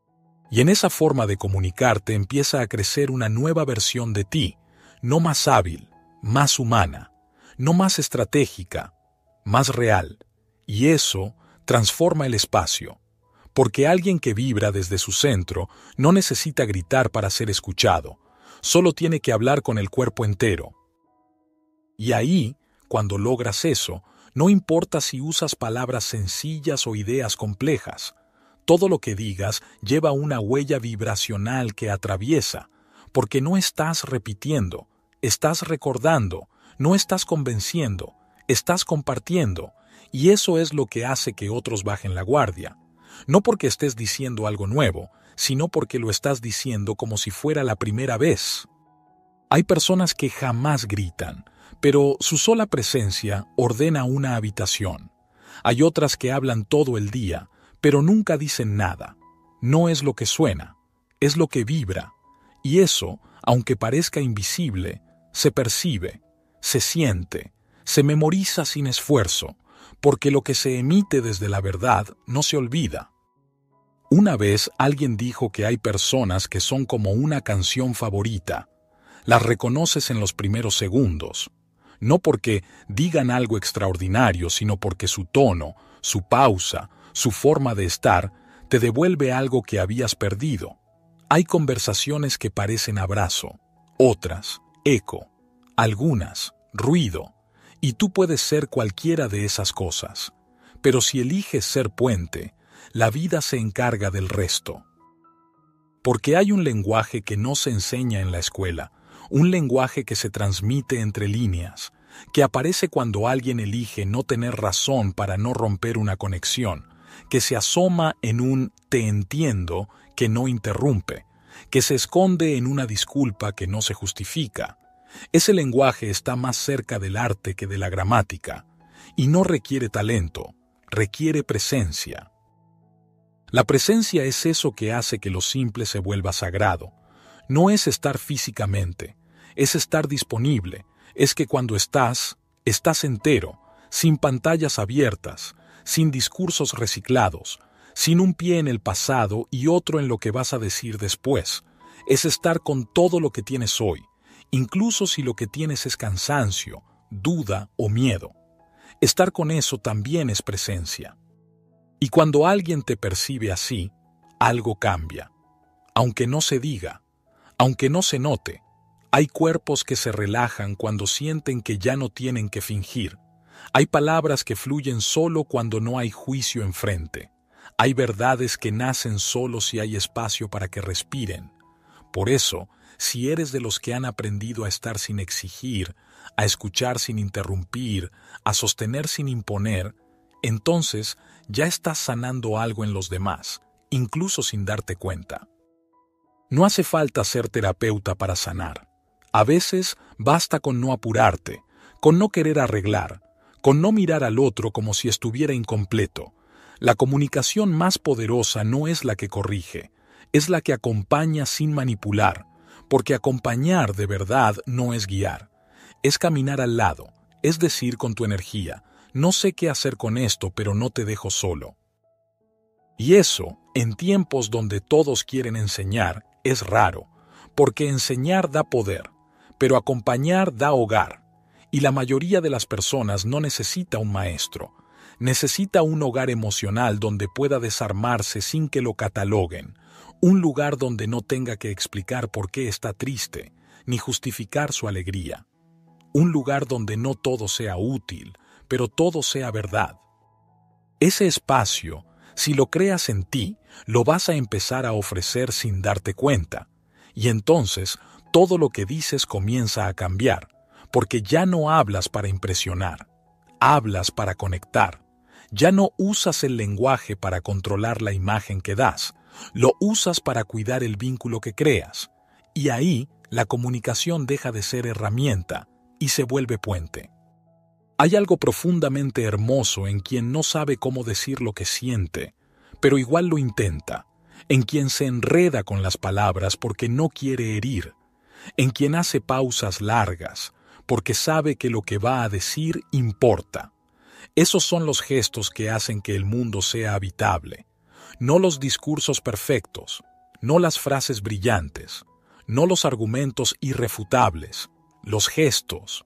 Y en esa forma de comunicarte empieza a crecer una nueva versión de ti, no más hábil, más humana, no más estratégica, más real. Y eso transforma el espacio, porque alguien que vibra desde su centro no necesita gritar para ser escuchado, solo tiene que hablar con el cuerpo entero. Y ahí, cuando logras eso, no importa si usas palabras sencillas o ideas complejas, todo lo que digas lleva una huella vibracional que atraviesa, porque no estás repitiendo, estás recordando, no estás convenciendo, estás compartiendo, y eso es lo que hace que otros bajen la guardia. No porque estés diciendo algo nuevo, sino porque lo estás diciendo como si fuera la primera vez. Hay personas que jamás gritan, pero su sola presencia ordena una habitación. Hay otras que hablan todo el día, pero nunca dicen nada. No es lo que suena, es lo que vibra. Y eso, aunque parezca invisible, se percibe, se siente, se memoriza sin esfuerzo, porque lo que se emite desde la verdad no se olvida. Una vez alguien dijo que hay personas que son como una canción favorita. Las reconoces en los primeros segundos, no porque digan algo extraordinario, sino porque su tono, su pausa, su forma de estar, te devuelve algo que habías perdido. Hay conversaciones que parecen abrazo, otras, eco, algunas, ruido, y tú puedes ser cualquiera de esas cosas. Pero si eliges ser puente, la vida se encarga del resto. Porque hay un lenguaje que no se enseña en la escuela, un lenguaje que se transmite entre líneas, que aparece cuando alguien elige no tener razón para no romper una conexión, que se asoma en un «te entiendo» que no interrumpe, que se esconde en una disculpa que no se justifica. Ese lenguaje está más cerca del arte que de la gramática, y no requiere talento, requiere presencia. La presencia es eso que hace que lo simple se vuelva sagrado. No es estar físicamente, es estar disponible, es que cuando estás entero, sin pantallas abiertas, sin discursos reciclados, sin un pie en el pasado y otro en lo que vas a decir después. Es estar con todo lo que tienes hoy, incluso si lo que tienes es cansancio, duda o miedo. Estar con eso también es presencia. Y cuando alguien te percibe así, algo cambia. Aunque no se diga, aunque no se note, hay cuerpos que se relajan cuando sienten que ya no tienen que fingir. Hay palabras que fluyen solo cuando no hay juicio enfrente. Hay verdades que nacen solo si hay espacio para que respiren. Por eso, si eres de los que han aprendido a estar sin exigir, a escuchar sin interrumpir, a sostener sin imponer, entonces ya estás sanando algo en los demás, incluso sin darte cuenta. No hace falta ser terapeuta para sanar. A veces basta con no apurarte, con no querer arreglar, con no mirar al otro como si estuviera incompleto. La comunicación más poderosa no es la que corrige, es la que acompaña sin manipular, porque acompañar de verdad no es guiar, es caminar al lado, es decir, con tu energía, no sé qué hacer con esto, pero no te dejo solo. Y eso, en tiempos donde todos quieren enseñar, es raro, porque enseñar da poder, pero acompañar da hogar, y la mayoría de las personas no necesita un maestro, necesita un hogar emocional donde pueda desarmarse sin que lo cataloguen, un lugar donde no tenga que explicar por qué está triste, ni justificar su alegría, un lugar donde no todo sea útil, pero todo sea verdad. Ese espacio, si lo creas en ti, lo vas a empezar a ofrecer sin darte cuenta, y entonces todo lo que dices comienza a cambiar, porque ya no hablas para impresionar, hablas para conectar. Ya no usas el lenguaje para controlar la imagen que das, lo usas para cuidar el vínculo que creas, y ahí la comunicación deja de ser herramienta y se vuelve puente. Hay algo profundamente hermoso en quien no sabe cómo decir lo que siente, pero igual lo intenta, en quien se enreda con las palabras porque no quiere herir, en quien hace pausas largas, porque sabe que lo que va a decir importa. Esos son los gestos que hacen que el mundo sea habitable, no los discursos perfectos, no las frases brillantes, no los argumentos irrefutables, los gestos.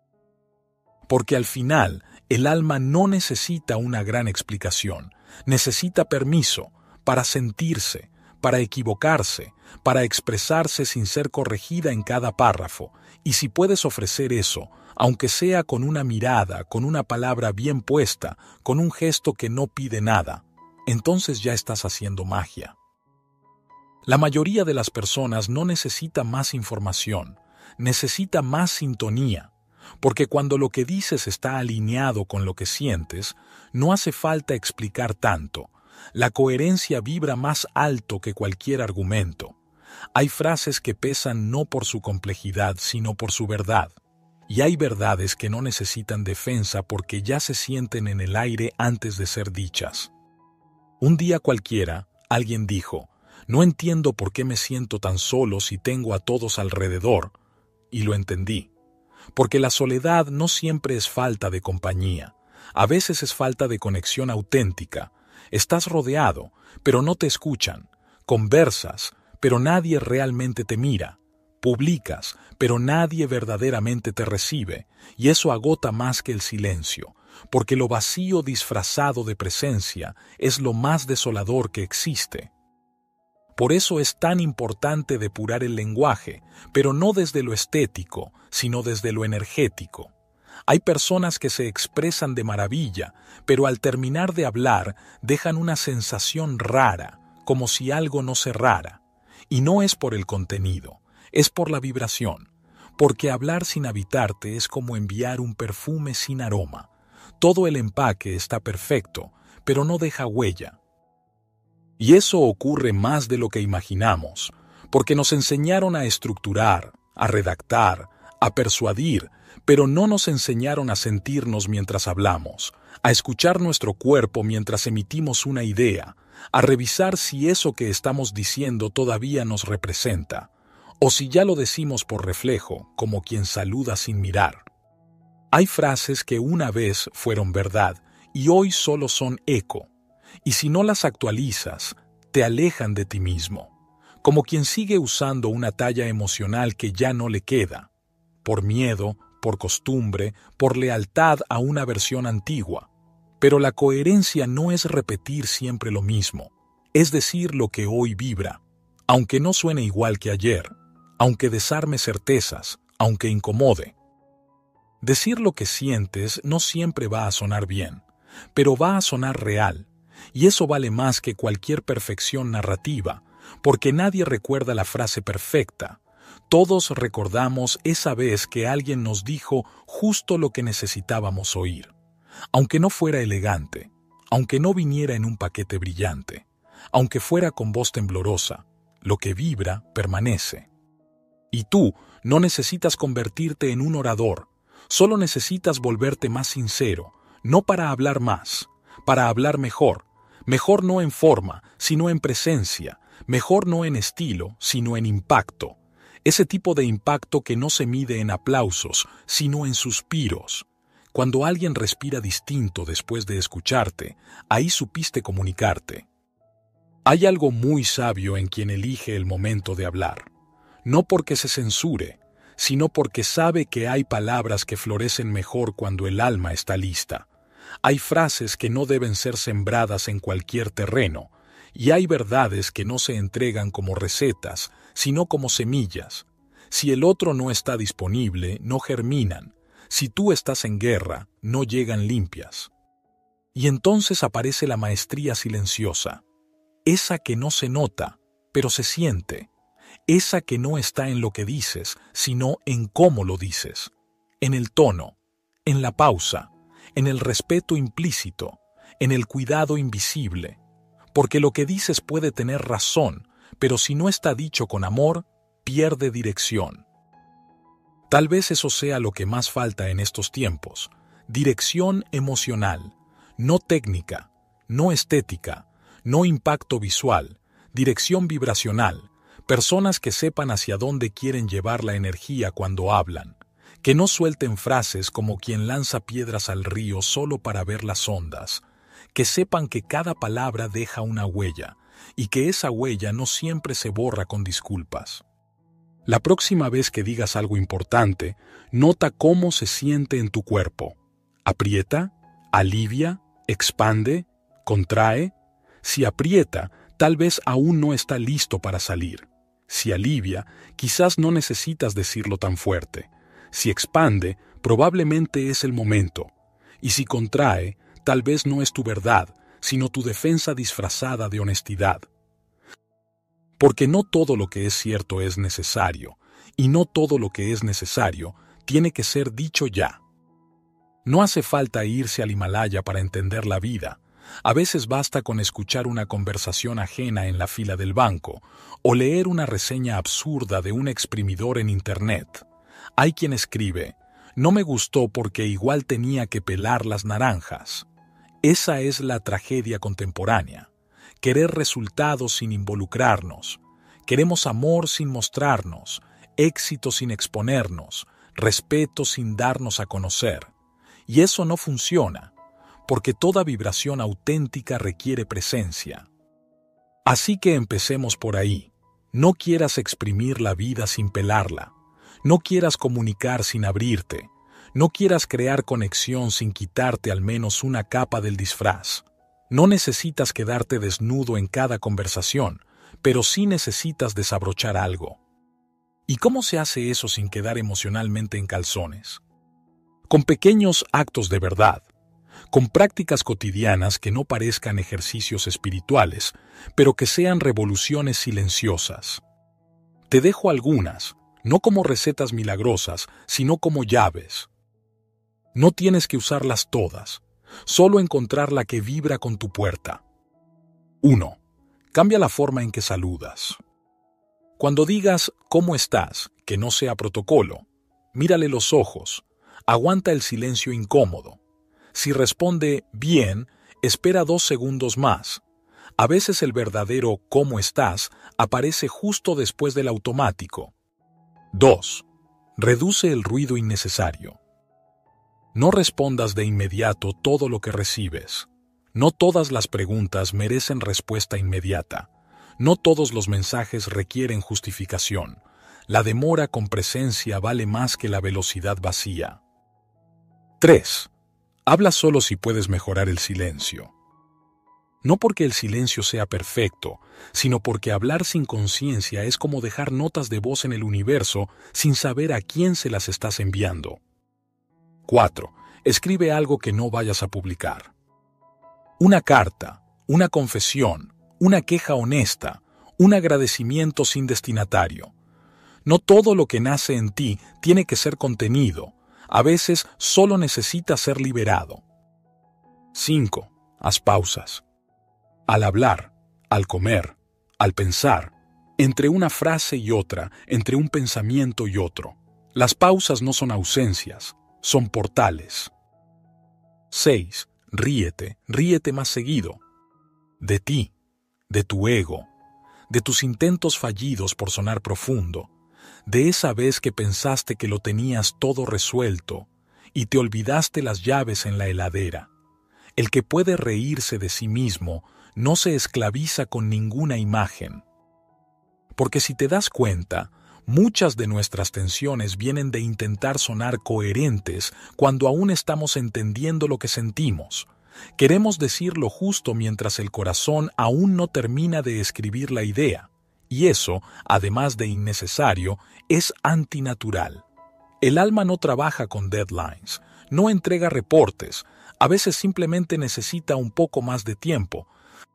Porque al final, el alma no necesita una gran explicación, necesita permiso para sentirse, para equivocarse, para expresarse sin ser corregida en cada párrafo, y si puedes ofrecer eso, aunque sea con una mirada, con una palabra bien puesta, con un gesto que no pide nada, entonces ya estás haciendo magia. La mayoría de las personas no necesita más información, necesita más sintonía, porque cuando lo que dices está alineado con lo que sientes, no hace falta explicar tanto. La coherencia vibra más alto que cualquier argumento. Hay frases que pesan no por su complejidad, sino por su verdad. Y hay verdades que no necesitan defensa porque ya se sienten en el aire antes de ser dichas. Un día cualquiera, alguien dijo, «No entiendo por qué me siento tan solo si tengo a todos alrededor», y lo entendí. Porque la soledad no siempre es falta de compañía, a veces es falta de conexión auténtica, Estás rodeado, pero no te escuchan. Conversas, pero nadie realmente te mira. Publicas, pero nadie verdaderamente te recibe, y eso agota más que el silencio, porque lo vacío disfrazado de presencia es lo más desolador que existe. Por eso es tan importante depurar el lenguaje, pero no desde lo estético, sino desde lo energético. Hay personas que se expresan de maravilla, pero al terminar de hablar dejan una sensación rara, como si algo no cerrara. Y no es por el contenido, es por la vibración, porque hablar sin habitarte es como enviar un perfume sin aroma. Todo el empaque está perfecto, pero no deja huella. Y eso ocurre más de lo que imaginamos, porque nos enseñaron a estructurar, a redactar, a persuadir, pero no nos enseñaron a sentirnos mientras hablamos, a escuchar nuestro cuerpo mientras emitimos una idea, a revisar si eso que estamos diciendo todavía nos representa, o si ya lo decimos por reflejo, como quien saluda sin mirar. Hay frases que una vez fueron verdad y hoy solo son eco, y si no las actualizas, te alejan de ti mismo, como quien sigue usando una talla emocional que ya no le queda, por miedo, por costumbre, por lealtad a una versión antigua. Pero la coherencia no es repetir siempre lo mismo, es decir lo que hoy vibra, aunque no suene igual que ayer, aunque desarme certezas, aunque incomode. Decir lo que sientes no siempre va a sonar bien, pero va a sonar real, y eso vale más que cualquier perfección narrativa, porque nadie recuerda la frase perfecta. Todos recordamos esa vez que alguien nos dijo justo lo que necesitábamos oír, aunque no fuera elegante, aunque no viniera en un paquete brillante, aunque fuera con voz temblorosa, lo que vibra permanece. Y tú no necesitas convertirte en un orador, solo necesitas volverte más sincero, no para hablar más, para hablar mejor, mejor no en forma, sino en presencia, mejor no en estilo, sino en impacto. Ese tipo de impacto que no se mide en aplausos, sino en suspiros. Cuando alguien respira distinto después de escucharte, ahí supiste comunicarte. Hay algo muy sabio en quien elige el momento de hablar. No porque se censure, sino porque sabe que hay palabras que florecen mejor cuando el alma está lista. Hay frases que no deben ser sembradas en cualquier terreno, y hay verdades que no se entregan como recetas, sino como semillas. Si el otro no está disponible, no germinan. Si tú estás en guerra, no llegan limpias. Y entonces aparece la maestría silenciosa, esa que no se nota, pero se siente, esa que no está en lo que dices, sino en cómo lo dices, en el tono, en la pausa, en el respeto implícito, en el cuidado invisible, porque lo que dices puede tener razón, pero si no está dicho con amor, pierde dirección. Tal vez eso sea lo que más falta en estos tiempos, dirección emocional, no técnica, no estética, no impacto visual, dirección vibracional, personas que sepan hacia dónde quieren llevar la energía cuando hablan, que no suelten frases como quien lanza piedras al río solo para ver las ondas, que sepan que cada palabra deja una huella y que esa huella no siempre se borra con disculpas. La próxima vez que digas algo importante, nota cómo se siente en tu cuerpo. ¿Aprieta? ¿Alivia? ¿Expande? ¿Contrae? Si aprieta, tal vez aún no está listo para salir. Si alivia, quizás no necesitas decirlo tan fuerte. Si expande, probablemente es el momento. Y si contrae, tal vez no es tu verdad, sino tu defensa disfrazada de honestidad. Porque no todo lo que es cierto es necesario, y no todo lo que es necesario tiene que ser dicho ya. No hace falta irse al Himalaya para entender la vida. A veces basta con escuchar una conversación ajena en la fila del banco o leer una reseña absurda de un exprimidor en Internet. Hay quien escribe, no me gustó porque igual tenía que pelar las naranjas. Esa es la tragedia contemporánea. Querer resultados sin involucrarnos. Queremos amor sin mostrarnos, éxito sin exponernos, respeto sin darnos a conocer. Y eso no funciona, porque toda vibración auténtica requiere presencia. Así que empecemos por ahí. No quieras exprimir la vida sin pelarla. No quieras comunicar sin abrirte. No quieras crear conexión sin quitarte al menos una capa del disfraz. No necesitas quedarte desnudo en cada conversación, pero sí necesitas desabrochar algo. ¿Y cómo se hace eso sin quedar emocionalmente en calzones? Con pequeños actos de verdad, con prácticas cotidianas que no parezcan ejercicios espirituales, pero que sean revoluciones silenciosas. Te dejo algunas, no como recetas milagrosas, sino como llaves. No tienes que usarlas todas, solo encontrar la que vibra con tu puerta. 1. Cambia la forma en que saludas. Cuando digas ¿cómo estás?, que no sea protocolo, mírale los ojos, aguanta el silencio incómodo. Si responde bien, espera 2 segundos más. A veces el verdadero ¿cómo estás? Aparece justo después del automático. 2. Reduce el ruido innecesario. No respondas de inmediato todo lo que recibes. No todas las preguntas merecen respuesta inmediata. No todos los mensajes requieren justificación. La demora con presencia vale más que la velocidad vacía. 3. Habla solo si puedes mejorar el silencio. No porque el silencio sea perfecto, sino porque hablar sin conciencia es como dejar notas de voz en el universo sin saber a quién se las estás enviando. 4. Escribe algo que no vayas a publicar. Una carta, una confesión, una queja honesta, un agradecimiento sin destinatario. No todo lo que nace en ti tiene que ser contenido. A veces solo necesita ser liberado. 5. Haz pausas. Al hablar, al comer, al pensar, entre una frase y otra, entre un pensamiento y otro. Las pausas no son ausencias, son portales. 6. Ríete más seguido. De ti, de tu ego, de tus intentos fallidos por sonar profundo, de esa vez que pensaste que lo tenías todo resuelto y te olvidaste las llaves en la heladera. El que puede reírse de sí mismo no se esclaviza con ninguna imagen. Porque si te das cuenta, muchas de nuestras tensiones vienen de intentar sonar coherentes cuando aún estamos entendiendo lo que sentimos. Queremos decir lo justo mientras el corazón aún no termina de escribir la idea. Y eso, además de innecesario, es antinatural. El alma no trabaja con deadlines, no entrega reportes, a veces simplemente necesita un poco más de tiempo.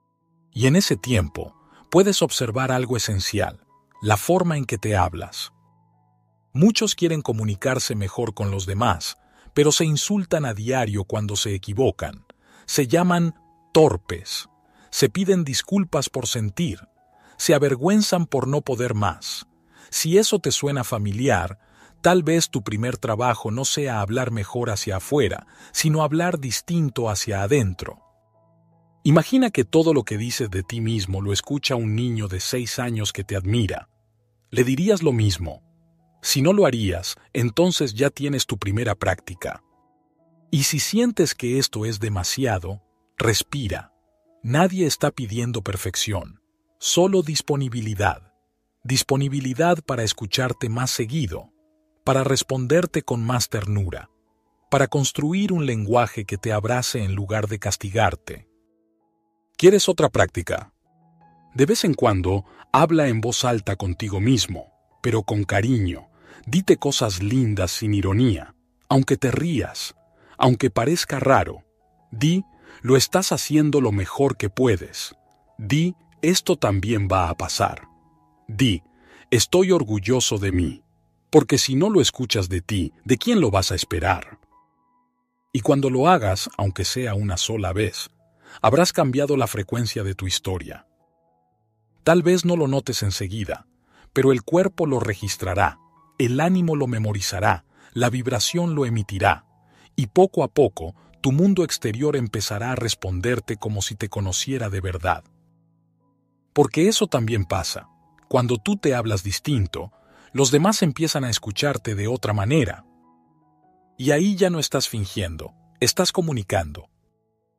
Y en ese tiempo, puedes observar algo esencial, la forma en que te hablas. Muchos quieren comunicarse mejor con los demás, pero se insultan a diario cuando se equivocan. Se llaman torpes, se piden disculpas por sentir, se avergüenzan por no poder más. Si eso te suena familiar, tal vez tu primer trabajo no sea hablar mejor hacia afuera, sino hablar distinto hacia adentro. Imagina que todo lo que dices de ti mismo lo escucha un niño de 6 años que te admira. ¿Le dirías lo mismo? Si no lo harías, entonces ya tienes tu primera práctica. Y si sientes que esto es demasiado, respira. Nadie está pidiendo perfección, solo disponibilidad. Disponibilidad para escucharte más seguido, para responderte con más ternura, para construir un lenguaje que te abrace en lugar de castigarte. ¿Quieres otra práctica? De vez en cuando, habla en voz alta contigo mismo, pero con cariño. Dite cosas lindas sin ironía, aunque te rías, aunque parezca raro. Di, lo estás haciendo lo mejor que puedes. Di, esto también va a pasar. Di, estoy orgulloso de mí, porque si no lo escuchas de ti, ¿de quién lo vas a esperar? Y cuando lo hagas, aunque sea una sola vez, habrás cambiado la frecuencia de tu historia. Tal vez no lo notes enseguida, pero el cuerpo lo registrará, el ánimo lo memorizará, la vibración lo emitirá, y poco a poco tu mundo exterior empezará a responderte como si te conociera de verdad. Porque eso también pasa. Cuando tú te hablas distinto, los demás empiezan a escucharte de otra manera. Y ahí ya no estás fingiendo, estás comunicando.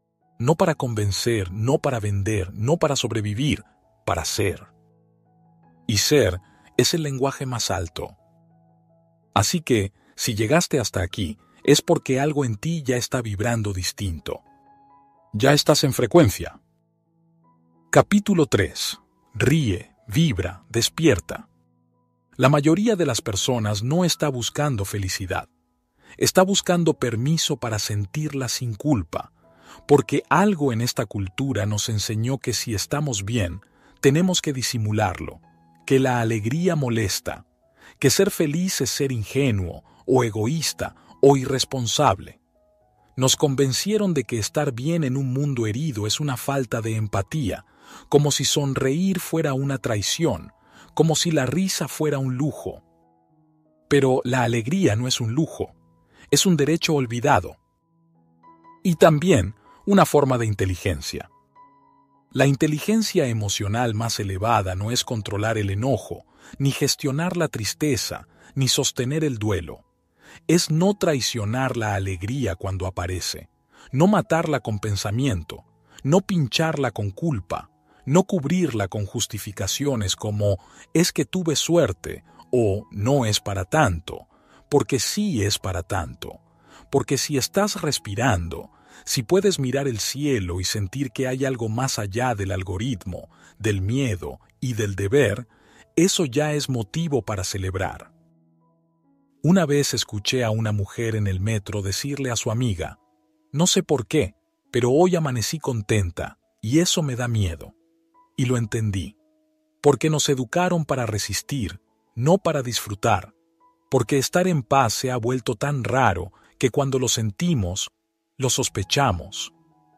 No para convencer, no para vender, no para sobrevivir, para ser. Y ser es el lenguaje más alto. Así que, si llegaste hasta aquí, es porque algo en ti ya está vibrando distinto. Ya estás en frecuencia. Capítulo 3. Ríe, vibra, despierta. La mayoría de las personas no está buscando felicidad. Está buscando permiso para sentirla sin culpa, porque algo en esta cultura nos enseñó que si estamos bien, tenemos que disimularlo, que la alegría molesta, que ser feliz es ser ingenuo, o egoísta, o irresponsable. Nos convencieron de que estar bien en un mundo herido es una falta de empatía, como si sonreír fuera una traición, como si la risa fuera un lujo. Pero la alegría no es un lujo, es un derecho olvidado. Y también una forma de inteligencia. La inteligencia emocional más elevada no es controlar el enojo, ni gestionar la tristeza, ni sostener el duelo. Es no traicionar la alegría cuando aparece, no matarla con pensamiento, no pincharla con culpa, no cubrirla con justificaciones como «es que tuve suerte» o «no es para tanto», porque sí es para tanto, porque si estás respirando, si puedes mirar el cielo y sentir que hay algo más allá del algoritmo, del miedo y del deber, eso ya es motivo para celebrar. Una vez escuché a una mujer en el metro decirle a su amiga, «No sé por qué, pero hoy amanecí contenta y eso me da miedo». Y lo entendí, porque nos educaron para resistir, no para disfrutar, porque estar en paz se ha vuelto tan raro que cuando lo sentimos, lo sospechamos.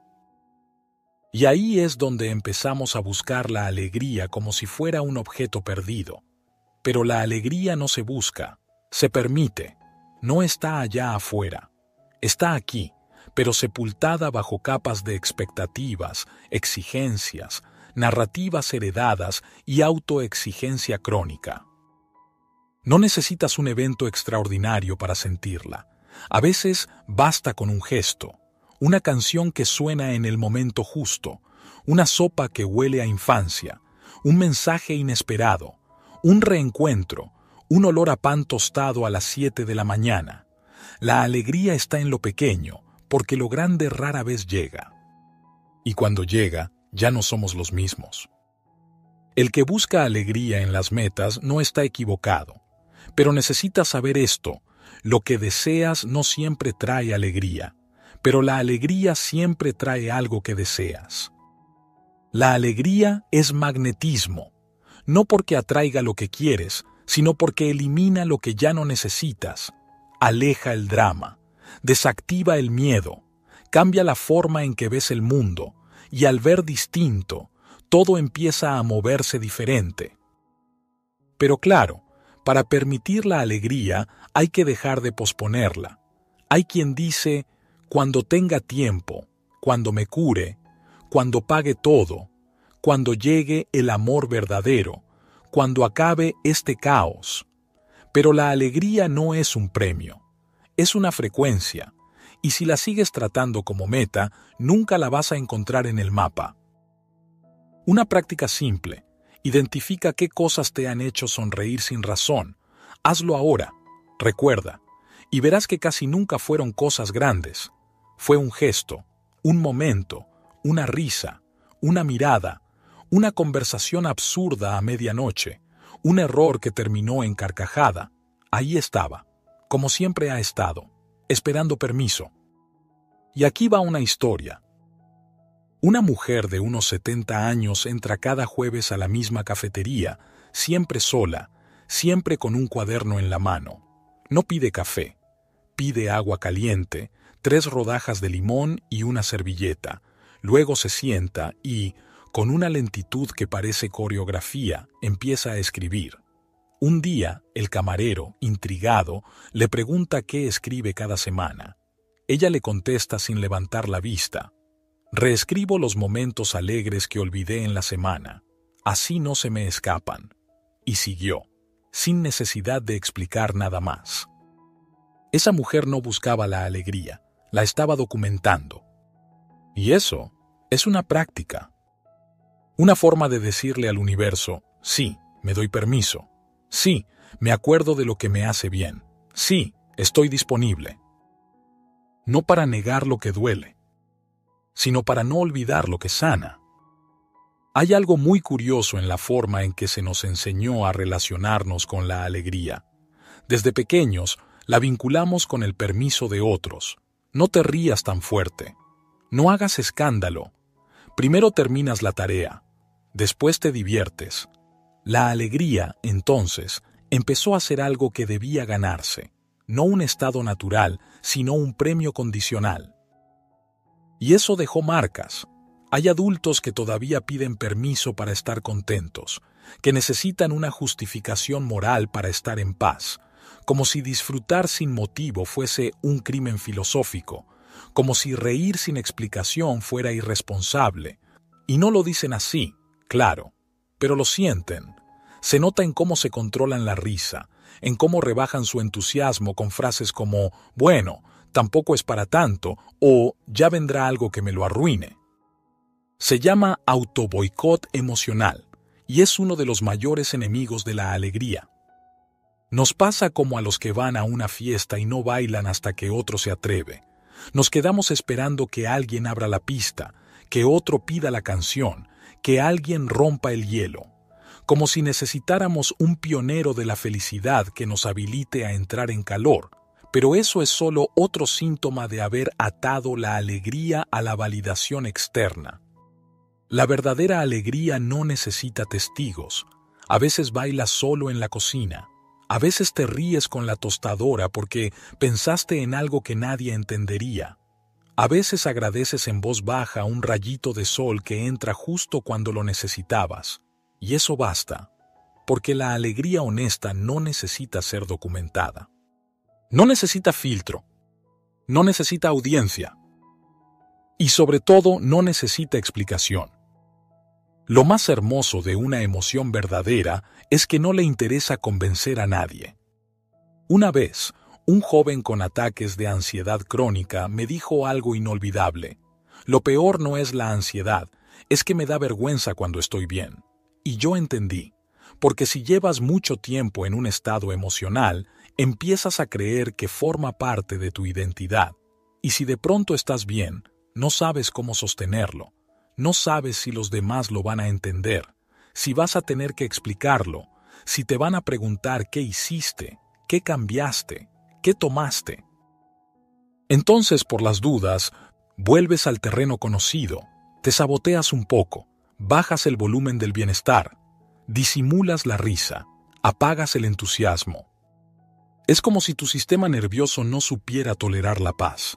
Y ahí es donde empezamos a buscar la alegría como si fuera un objeto perdido. Pero la alegría no se busca, se permite, no está allá afuera. Está aquí, pero sepultada bajo capas de expectativas, exigencias, narrativas heredadas y autoexigencia crónica. No necesitas un evento extraordinario para sentirla. A veces basta con un gesto, una canción que suena en el momento justo, una sopa que huele a infancia, un mensaje inesperado, un reencuentro, un olor a pan tostado a las 7 de la mañana. La alegría está en lo pequeño, porque lo grande rara vez llega. Y cuando llega, ya no somos los mismos. El que busca alegría en las metas no está equivocado, pero necesitas saber esto: lo que deseas no siempre trae alegría, pero la alegría siempre trae algo que deseas. La alegría es magnetismo, no porque atraiga lo que quieres, sino porque elimina lo que ya no necesitas, aleja el drama, desactiva el miedo, cambia la forma en que ves el mundo, y al ver distinto, todo empieza a moverse diferente. Pero claro, para permitir la alegría hay que dejar de posponerla. Hay quien dice, cuando tenga tiempo, cuando me cure, cuando pague todo, cuando llegue el amor verdadero, cuando acabe este caos. Pero la alegría no es un premio, es una frecuencia, y si la sigues tratando como meta, nunca la vas a encontrar en el mapa. Una práctica simple: identifica qué cosas te han hecho sonreír sin razón. Hazlo ahora, recuerda, y verás que casi nunca fueron cosas grandes. Fue un gesto, un momento, una risa, una mirada, una conversación absurda a medianoche, un error que terminó en carcajada. Ahí estaba, como siempre ha estado, esperando permiso. Y aquí va una historia. Una mujer de unos 70 años entra cada jueves a la misma cafetería, siempre sola, siempre con un cuaderno en la mano. No pide café, pide agua caliente, 3 rodajas de limón y una servilleta. Luego se sienta y, con una lentitud que parece coreografía, empieza a escribir. Un día, el camarero, intrigado, le pregunta qué escribe cada semana. Ella le contesta sin levantar la vista: reescribo los momentos alegres que olvidé en la semana. Así no se me escapan. Y siguió, sin necesidad de explicar nada más. Esa mujer no buscaba la alegría, la estaba documentando. Y eso es una práctica. Una forma de decirle al universo, sí, me doy permiso. Sí, me acuerdo de lo que me hace bien. Sí, estoy disponible. No para negar lo que duele, sino para no olvidar lo que sana. Hay algo muy curioso en la forma en que se nos enseñó a relacionarnos con la alegría. Desde pequeños, la vinculamos con el permiso de otros. No te rías tan fuerte. No hagas escándalo. Primero terminas la tarea. Después te diviertes. La alegría, entonces, empezó a ser algo que debía ganarse. No un estado natural, sino un premio condicional. Y eso dejó marcas. Hay adultos que todavía piden permiso para estar contentos, que necesitan una justificación moral para estar en paz, como si disfrutar sin motivo fuese un crimen filosófico, como si reír sin explicación fuera irresponsable. Y no lo dicen así, claro, pero lo sienten. Se nota en cómo se controlan la risa, en cómo rebajan su entusiasmo con frases como, bueno, tampoco es para tanto, o ya vendrá algo que me lo arruine. Se llama autoboicot emocional, y es uno de los mayores enemigos de la alegría. Nos pasa como a los que van a una fiesta y no bailan hasta que otro se atreve. Nos quedamos esperando que alguien abra la pista, que otro pida la canción, que alguien rompa el hielo, como si necesitáramos un pionero de la felicidad que nos habilite a entrar en calor, pero eso es solo otro síntoma de haber atado la alegría a la validación externa. La verdadera alegría no necesita testigos. A veces bailas solo en la cocina. A veces te ríes con la tostadora porque pensaste en algo que nadie entendería. A veces agradeces en voz baja un rayito de sol que entra justo cuando lo necesitabas. Y eso basta, porque la alegría honesta no necesita ser documentada. No necesita filtro. No necesita audiencia. Y sobre todo, no necesita explicación. Lo más hermoso de una emoción verdadera es que no le interesa convencer a nadie. Una vez, un joven con ataques de ansiedad crónica me dijo algo inolvidable. Lo peor no es la ansiedad, es que me da vergüenza cuando estoy bien. Y yo entendí, porque si llevas mucho tiempo en un estado emocional, empiezas a creer que forma parte de tu identidad. Y si de pronto estás bien, no sabes cómo sostenerlo. No sabes si los demás lo van a entender, si vas a tener que explicarlo, si te van a preguntar qué hiciste, qué cambiaste, qué tomaste. Entonces, por las dudas, vuelves al terreno conocido, te saboteas un poco, bajas el volumen del bienestar, disimulas la risa, apagas el entusiasmo. Es como si tu sistema nervioso no supiera tolerar la paz.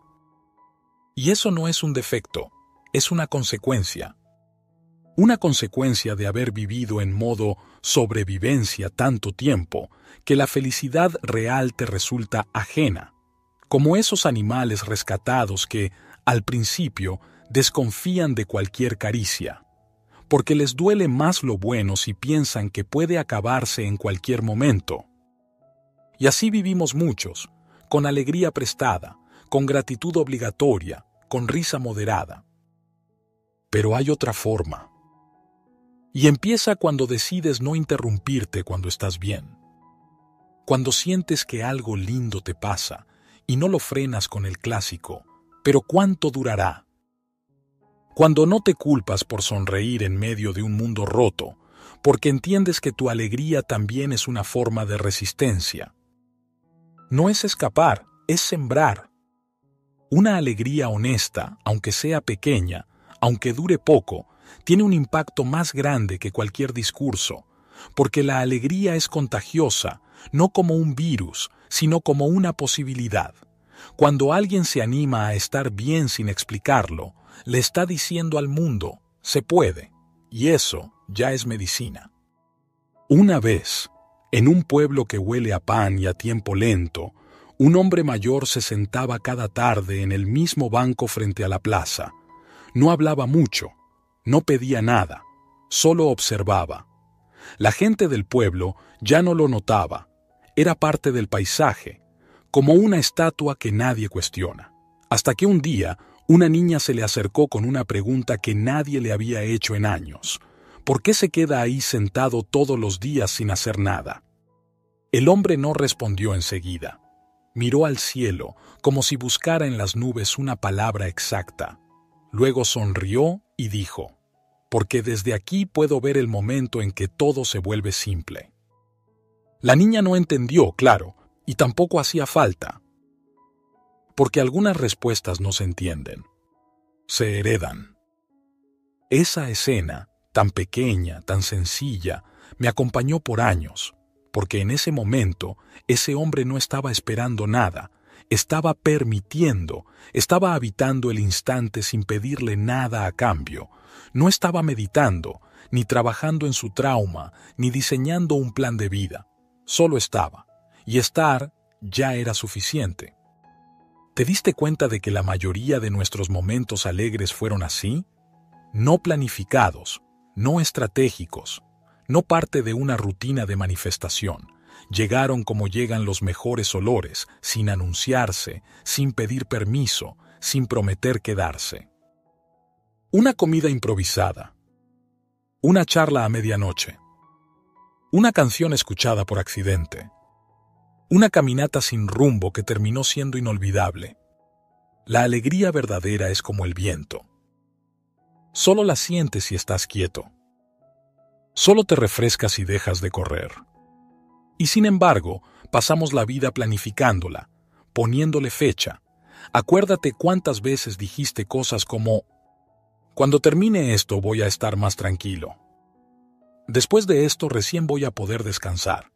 Y eso no es un defecto. Es una consecuencia. Una consecuencia de haber vivido en modo sobrevivencia tanto tiempo que la felicidad real te resulta ajena, como esos animales rescatados que, al principio, desconfían de cualquier caricia, porque les duele más lo bueno si piensan que puede acabarse en cualquier momento. Y así vivimos muchos, con alegría prestada, con gratitud obligatoria, con risa moderada. Pero hay otra forma. Y empieza cuando decides no interrumpirte cuando estás bien. Cuando sientes que algo lindo te pasa y no lo frenas con el clásico, ¿pero cuánto durará? Cuando no te culpas por sonreír en medio de un mundo roto, porque entiendes que tu alegría también es una forma de resistencia. No es escapar, es sembrar. Una alegría honesta, aunque sea pequeña, aunque dure poco, tiene un impacto más grande que cualquier discurso, porque la alegría es contagiosa, no como un virus, sino como una posibilidad. Cuando alguien se anima a estar bien sin explicarlo, le está diciendo al mundo, se puede, y eso ya es medicina. Una vez, en un pueblo que huele a pan y a tiempo lento, un hombre mayor se sentaba cada tarde en el mismo banco frente a la plaza. No hablaba mucho, no pedía nada, solo observaba. La gente del pueblo ya no lo notaba, era parte del paisaje, como una estatua que nadie cuestiona. Hasta que un día, Una niña se le acercó con una pregunta que nadie le había hecho en años. ¿Por qué se queda ahí sentado todos los días sin hacer nada? El hombre no respondió enseguida. Miró al cielo, como si buscara en las nubes una palabra exacta. Luego sonrió y dijo: porque desde aquí puedo ver el momento en que todo se vuelve simple. La niña no entendió, claro, y tampoco hacía falta. Porque algunas respuestas no se entienden. Se heredan. Esa escena, tan pequeña, tan sencilla, me acompañó por años, porque en ese momento ese hombre no estaba esperando nada, estaba permitiendo, estaba habitando el instante sin pedirle nada a cambio, no estaba meditando, ni trabajando en su trauma, ni diseñando un plan de vida, solo estaba, y estar ya era suficiente. ¿Te diste cuenta de que la mayoría de nuestros momentos alegres fueron así? No planificados, no estratégicos, no parte de una rutina de manifestación. Llegaron como llegan los mejores olores, sin anunciarse, sin pedir permiso, sin prometer quedarse. Una comida improvisada. Una charla a medianoche. Una canción escuchada por accidente. Una caminata sin rumbo que terminó siendo inolvidable. La alegría verdadera es como el viento. Solo la sientes si estás quieto. Solo te refrescas y dejas de correr. Y sin embargo, pasamos la vida planificándola, poniéndole fecha. Acuérdate cuántas veces dijiste cosas como: cuando termine esto voy a estar más tranquilo. Después de esto recién voy a poder descansar.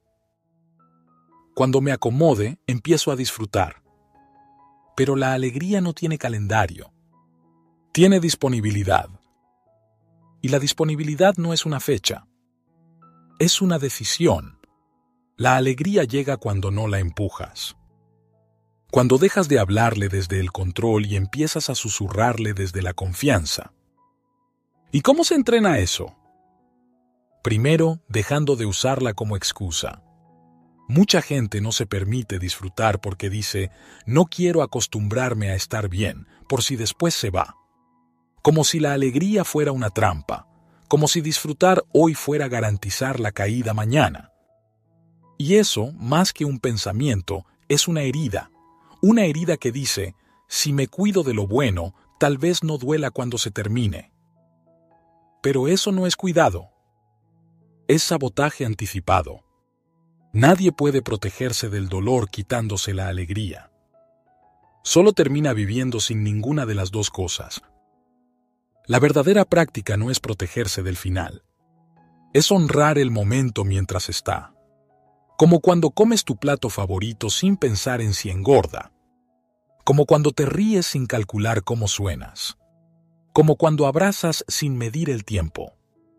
Cuando me acomode, empiezo a disfrutar. Pero la alegría no tiene calendario. Tiene disponibilidad. Y la disponibilidad no es una fecha. Es una decisión. La alegría llega cuando no la empujas. Cuando dejas de hablarle desde el control y empiezas a susurrarle desde la confianza. ¿Y cómo se entrena eso? Primero, dejando de usarla como excusa. Mucha gente no se permite disfrutar porque dice: no quiero acostumbrarme a estar bien, por si después se va. Como si la alegría fuera una trampa, como si disfrutar hoy fuera garantizar la caída mañana. Y eso, más que un pensamiento, es una herida que dice: si me cuido de lo bueno, tal vez no duela cuando se termine. Pero eso no es cuidado. Es sabotaje anticipado. Nadie puede protegerse del dolor quitándose la alegría. Solo termina viviendo sin ninguna de las dos cosas. La verdadera práctica no es protegerse del final. Es honrar el momento mientras está. Como cuando comes tu plato favorito sin pensar en si engorda. Como cuando te ríes sin calcular cómo suenas. Como cuando abrazas sin medir el tiempo.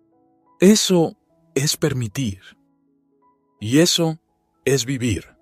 Eso es permitir. Y eso es vivir.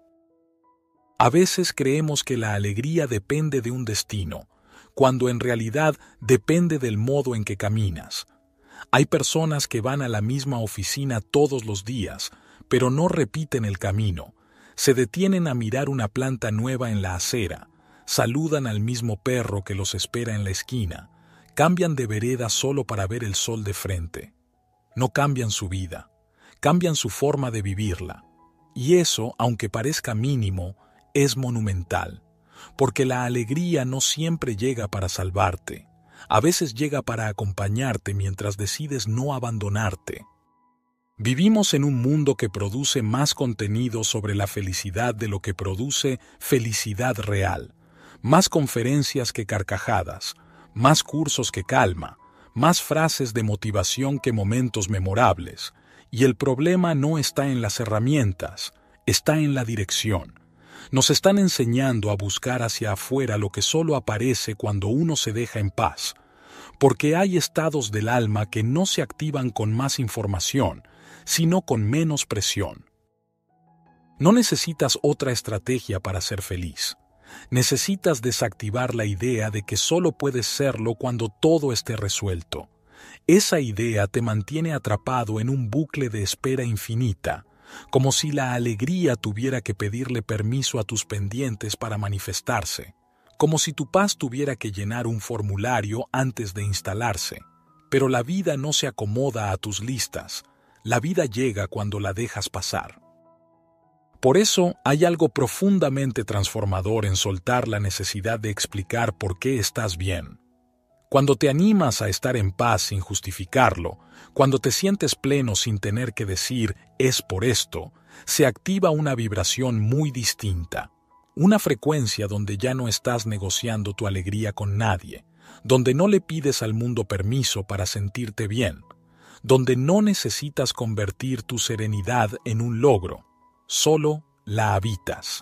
A veces creemos que la alegría depende de un destino, cuando en realidad depende del modo en que caminas. Hay personas que van a la misma oficina todos los días, pero no repiten el camino. Se detienen a mirar una planta nueva en la acera, saludan al mismo perro que los espera en la esquina, cambian de vereda solo para ver el sol de frente. No cambian su vida, cambian su forma de vivirla. Y eso, aunque parezca mínimo, es monumental, porque la alegría no siempre llega para salvarte, a veces llega para acompañarte mientras decides no abandonarte. Vivimos en un mundo que produce más contenido sobre la felicidad de lo que produce felicidad real, más conferencias que carcajadas, más cursos que calma, más frases de motivación que momentos memorables, y el problema no está en las herramientas, está en la dirección. Nos están enseñando a buscar hacia afuera lo que solo aparece cuando uno se deja en paz, porque hay estados del alma que no se activan con más información, sino con menos presión. No necesitas otra estrategia para ser feliz. Necesitas desactivar la idea de que solo puedes serlo cuando todo esté resuelto. Esa idea te mantiene atrapado en un bucle de espera infinita, como si la alegría tuviera que pedirle permiso a tus pendientes para manifestarse, como si tu paz tuviera que llenar un formulario antes de instalarse. Pero la vida no se acomoda a tus listas, la vida llega cuando la dejas pasar. Por eso hay algo profundamente transformador en soltar la necesidad de explicar por qué estás bien. Cuando te animas a estar en paz sin justificarlo, cuando te sientes pleno sin tener que decir «es por esto», se activa una vibración muy distinta, una frecuencia donde ya no estás negociando tu alegría con nadie, donde no le pides al mundo permiso para sentirte bien, donde no necesitas convertir tu serenidad en un logro, solo la habitas.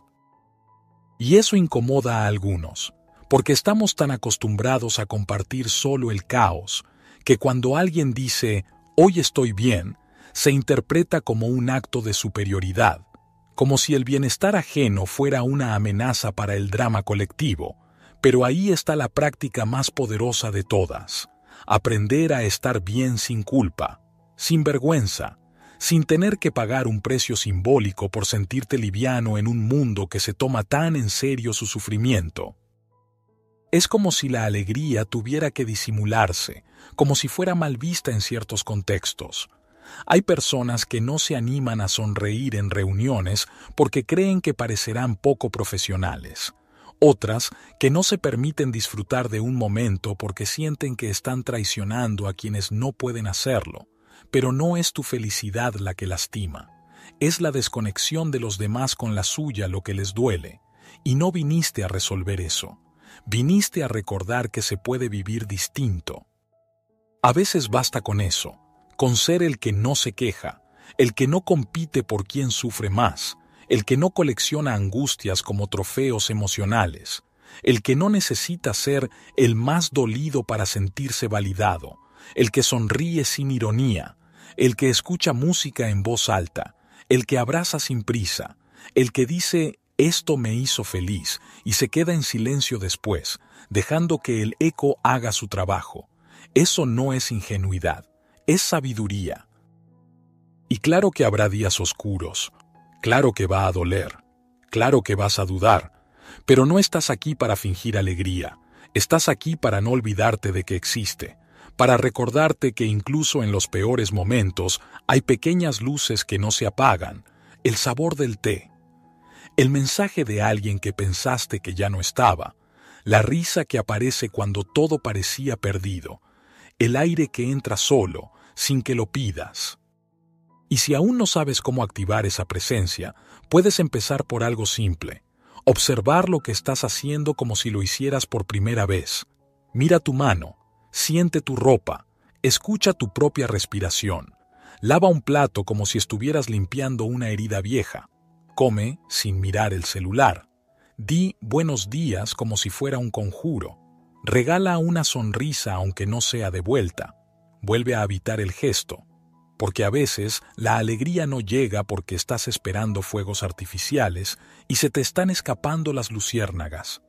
Y eso incomoda a algunos, porque estamos tan acostumbrados a compartir solo el caos, que cuando alguien dice «hoy estoy bien», se interpreta como un acto de superioridad, como si el bienestar ajeno fuera una amenaza para el drama colectivo. Pero ahí está la práctica más poderosa de todas: aprender a estar bien sin culpa, sin vergüenza, sin tener que pagar un precio simbólico por sentirte liviano en un mundo que se toma tan en serio su sufrimiento. Es como si la alegría tuviera que disimularse, como si fuera mal vista en ciertos contextos. Hay personas que no se animan a sonreír en reuniones porque creen que parecerán poco profesionales. Otras que no se permiten disfrutar de un momento porque sienten que están traicionando a quienes no pueden hacerlo. Pero no es tu felicidad la que lastima. Es la desconexión de los demás con la suya lo que les duele. Y no viniste a resolver eso. Viniste a recordar que se puede vivir distinto. A veces basta con eso, con ser el que no se queja, el que no compite por quién sufre más, el que no colecciona angustias como trofeos emocionales, el que no necesita ser el más dolido para sentirse validado, el que sonríe sin ironía, el que escucha música en voz alta, el que abraza sin prisa, el que dice «esto me hizo feliz» y se queda en silencio después, dejando que el eco haga su trabajo. Eso no es ingenuidad, es sabiduría. Y claro que habrá días oscuros, claro que va a doler, claro que vas a dudar, pero no estás aquí para fingir alegría, estás aquí para no olvidarte de que existe, para recordarte que incluso en los peores momentos hay pequeñas luces que no se apagan, el sabor del té, el mensaje de alguien que pensaste que ya no estaba, la risa que aparece cuando todo parecía perdido, el aire que entra solo, sin que lo pidas. Y si aún no sabes cómo activar esa presencia, puedes empezar por algo simple. Observar lo que estás haciendo como si lo hicieras por primera vez. Mira tu mano, siente tu ropa, escucha tu propia respiración. Lava un plato como si estuvieras limpiando una herida vieja. Come sin mirar el celular. Di buenos días como si fuera un conjuro. Regala una sonrisa aunque no sea de vuelta. Vuelve a habitar el gesto, porque a veces la alegría no llega porque estás esperando fuegos artificiales y se te están escapando las luciérnagas.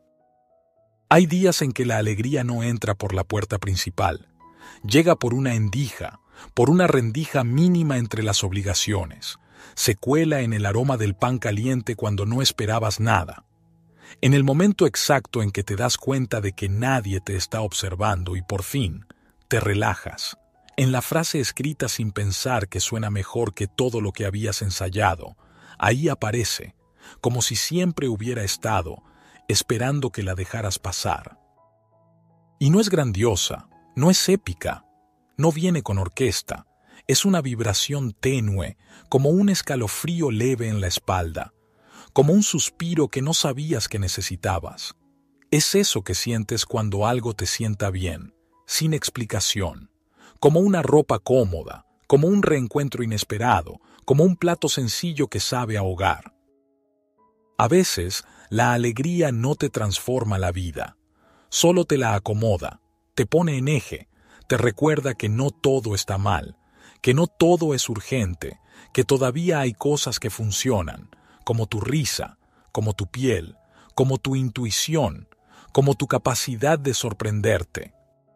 Hay días en que la alegría no entra por la puerta principal, llega por una endija, por una rendija mínima entre las obligaciones, se cuela en el aroma del pan caliente cuando no esperabas nada. En el momento exacto en que te das cuenta de que nadie te está observando y por fin te relajas, en la frase escrita sin pensar que suena mejor que todo lo que habías ensayado, ahí aparece, como si siempre hubiera estado, esperando que la dejaras pasar. Y no es grandiosa, no es épica, no viene con orquesta, es una vibración tenue, como un escalofrío leve en la espalda, como un suspiro que no sabías que necesitabas. Es eso que sientes cuando algo te sienta bien, sin explicación, como una ropa cómoda, como un reencuentro inesperado, como un plato sencillo que sabe a hogar. A veces, la alegría no te transforma la vida, solo te la acomoda, te pone en eje, te recuerda que no todo está mal, que no todo es urgente, que todavía hay cosas que funcionan, como tu risa, como tu piel, como tu intuición, como tu capacidad de sorprenderte.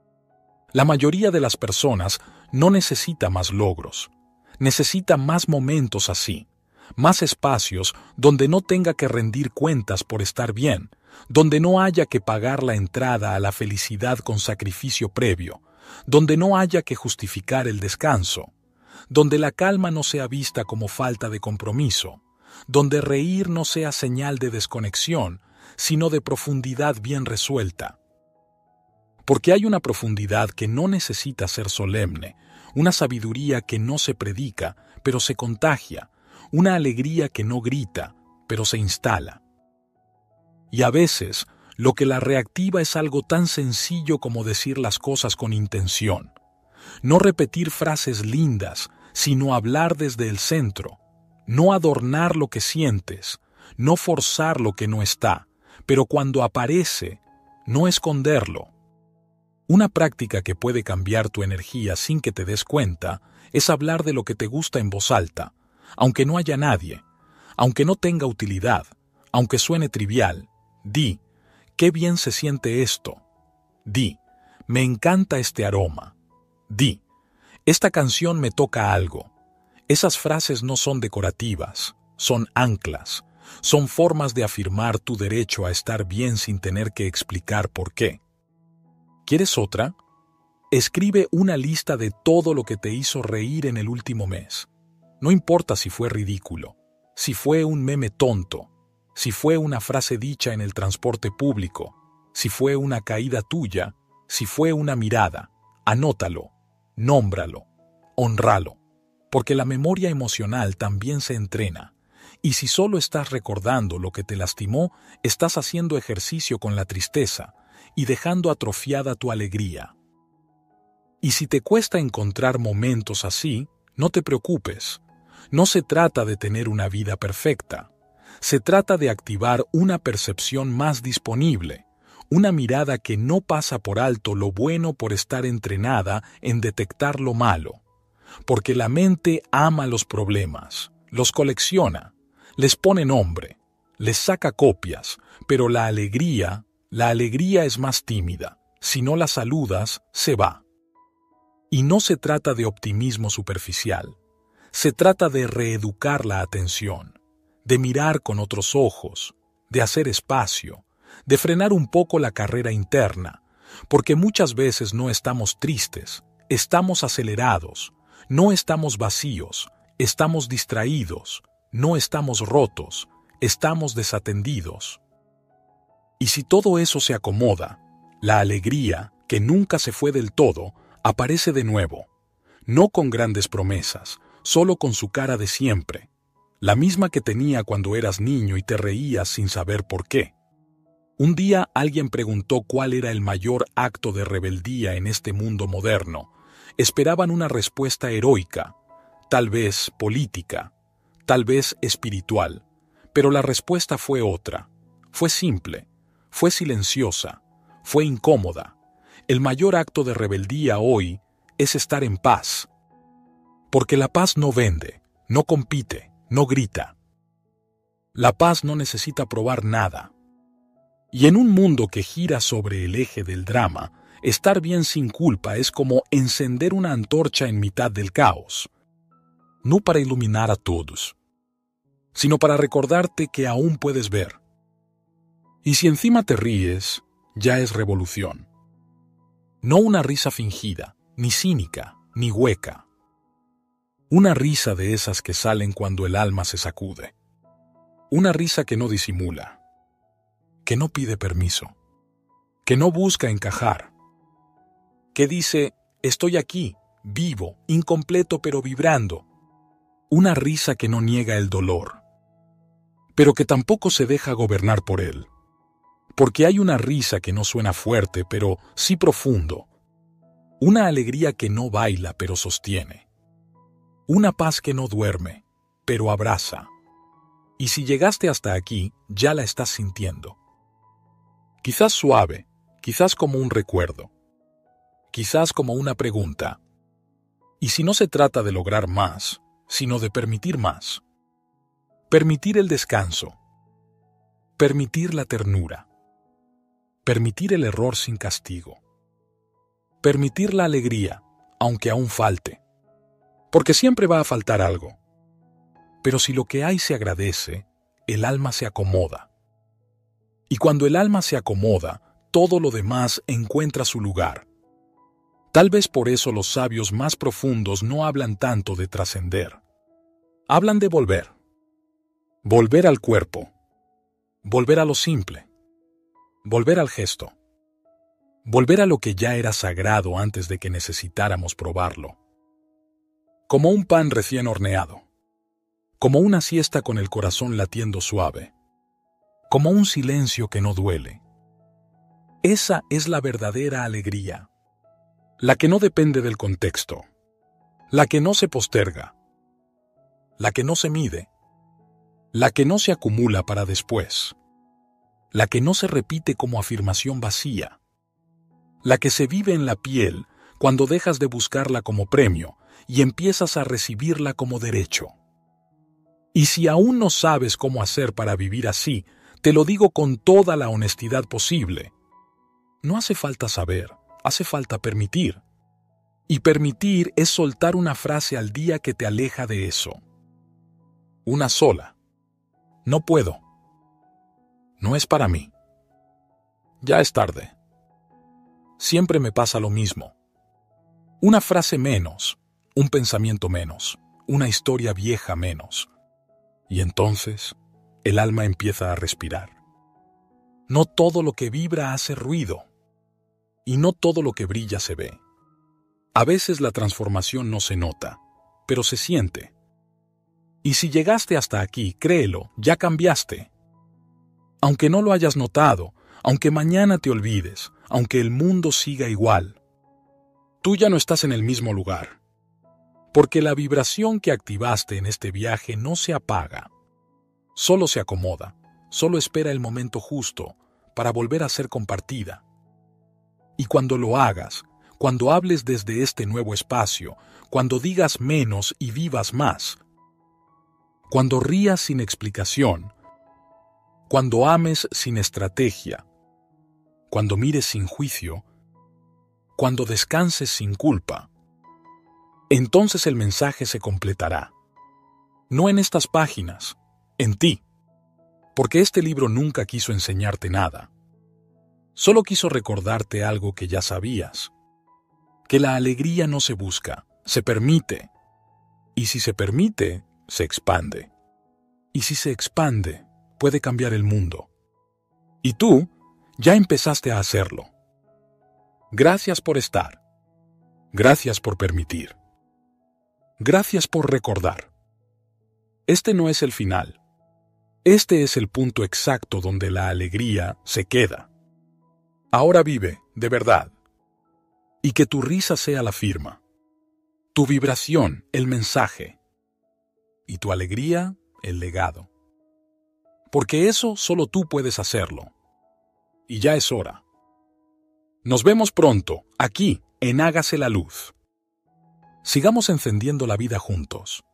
La mayoría de las personas no necesita más logros, necesita más momentos así, más espacios donde no tenga que rendir cuentas por estar bien, donde no haya que pagar la entrada a la felicidad con sacrificio previo, donde no haya que justificar el descanso, donde la calma no sea vista como falta de compromiso, donde reír no sea señal de desconexión, sino de profundidad bien resuelta. Porque hay una profundidad que no necesita ser solemne, una sabiduría que no se predica, pero se contagia, una alegría que no grita, pero se instala. Y a veces, lo que la reactiva es algo tan sencillo como decir las cosas con intención. No repetir frases lindas, sino hablar desde el centro. No adornar lo que sientes, no forzar lo que no está, pero cuando aparece, no esconderlo. Una práctica que puede cambiar tu energía sin que te des cuenta es hablar de lo que te gusta en voz alta, aunque no haya nadie, aunque no tenga utilidad, aunque suene trivial. Di, qué bien se siente esto. Di, me encanta este aroma. Di, esta canción me toca algo. Esas frases no son decorativas, son anclas, son formas de afirmar tu derecho a estar bien sin tener que explicar por qué. ¿Quieres otra? Escribe una lista de todo lo que te hizo reír en el último mes. No importa si fue ridículo, si fue un meme tonto, si fue una frase dicha en el transporte público, si fue una caída tuya, si fue una mirada. Anótalo, nómbralo, honralo, porque la memoria emocional también se entrena. Y si solo estás recordando lo que te lastimó, estás haciendo ejercicio con la tristeza y dejando atrofiada tu alegría. Y si te cuesta encontrar momentos así, no te preocupes. No se trata de tener una vida perfecta. Se trata de activar una percepción más disponible, una mirada que no pasa por alto lo bueno por estar entrenada en detectar lo malo. Porque la mente ama los problemas, los colecciona, les pone nombre, les saca copias, pero la alegría es más tímida. Si no la saludas, se va. Y no se trata de optimismo superficial. Se trata de reeducar la atención, de mirar con otros ojos, de hacer espacio, de frenar un poco la carrera interna, porque muchas veces no estamos tristes, estamos acelerados, no estamos vacíos, estamos distraídos, no estamos rotos, estamos desatendidos. Y si todo eso se acomoda, la alegría, que nunca se fue del todo, aparece de nuevo, no con grandes promesas, solo con su cara de siempre, la misma que tenía cuando eras niño y te reías sin saber por qué. Un día alguien preguntó cuál era el mayor acto de rebeldía en este mundo moderno. Esperaban una respuesta heroica, tal vez política, tal vez espiritual, pero la respuesta fue otra. Fue simple, fue silenciosa, fue incómoda. El mayor acto de rebeldía hoy es estar en paz. Porque la paz no vende, no compite, no grita. La paz no necesita probar nada. Y en un mundo que gira sobre el eje del drama, estar bien sin culpa es como encender una antorcha en mitad del caos. No para iluminar a todos, sino para recordarte que aún puedes ver. Y si encima te ríes, ya es revolución. No una risa fingida, ni cínica, ni hueca. Una risa de esas que salen cuando el alma se sacude. Una risa que no disimula, que no pide permiso, que no busca encajar, que dice, estoy aquí, vivo, incompleto pero vibrando. Una risa que no niega el dolor, pero que tampoco se deja gobernar por él. Porque hay una risa que no suena fuerte, pero sí profundo. Una alegría que no baila, pero sostiene. Una paz que no duerme, pero abraza. Y si llegaste hasta aquí, ya la estás sintiendo. Quizás suave, quizás como un recuerdo, quizás como una pregunta. Y si no se trata de lograr más, sino de permitir más. Permitir el descanso. Permitir la ternura. Permitir el error sin castigo. Permitir la alegría, aunque aún falte. Porque siempre va a faltar algo. Pero si lo que hay se agradece, el alma se acomoda. Y cuando el alma se acomoda, todo lo demás encuentra su lugar. Tal vez por eso los sabios más profundos no hablan tanto de trascender. Hablan de volver. Volver al cuerpo. Volver a lo simple. Volver al gesto. Volver a lo que ya era sagrado antes de que necesitáramos probarlo. Como un pan recién horneado. Como una siesta con el corazón latiendo suave. Como un silencio que no duele. Esa es la verdadera alegría. La que no depende del contexto. La que no se posterga. La que no se mide. La que no se acumula para después. La que no se repite como afirmación vacía. La que se vive en la piel cuando dejas de buscarla como premio y empiezas a recibirla como derecho. Y si aún no sabes cómo hacer para vivir así, te lo digo con toda la honestidad posible. No hace falta saber, hace falta permitir. Y permitir es soltar una frase al día que te aleja de eso. Una sola. No puedo. No es para mí. Ya es tarde. Siempre me pasa lo mismo. Una frase menos, un pensamiento menos, una historia vieja menos. Y entonces, el alma empieza a respirar. No todo lo que vibra hace ruido. Y no todo lo que brilla se ve. A veces la transformación no se nota, pero se siente. Y si llegaste hasta aquí, créelo, ya cambiaste. Aunque no lo hayas notado, aunque mañana te olvides, aunque el mundo siga igual, tú ya no estás en el mismo lugar. Porque la vibración que activaste en este viaje no se apaga. Solo se acomoda, solo espera el momento justo para volver a ser compartida. Y cuando lo hagas, cuando hables desde este nuevo espacio, cuando digas menos y vivas más, cuando rías sin explicación, cuando ames sin estrategia, cuando mires sin juicio, cuando descanses sin culpa, entonces el mensaje se completará. No en estas páginas, en ti, porque este libro nunca quiso enseñarte nada. Solo quiso recordarte algo que ya sabías, que la alegría no se busca, se permite. Y si se permite, se expande. Y si se expande, puede cambiar el mundo. Y tú ya empezaste a hacerlo. Gracias por estar. Gracias por permitir. Gracias por recordar. Este no es el final. Este es el punto exacto donde la alegría se queda. Ahora vive, de verdad. Y que tu risa sea la firma. Tu vibración, el mensaje. Y tu alegría, el legado. Porque eso solo tú puedes hacerlo. Y ya es hora. Nos vemos pronto, aquí, en Hágase la Luz. Sigamos encendiendo la vida juntos.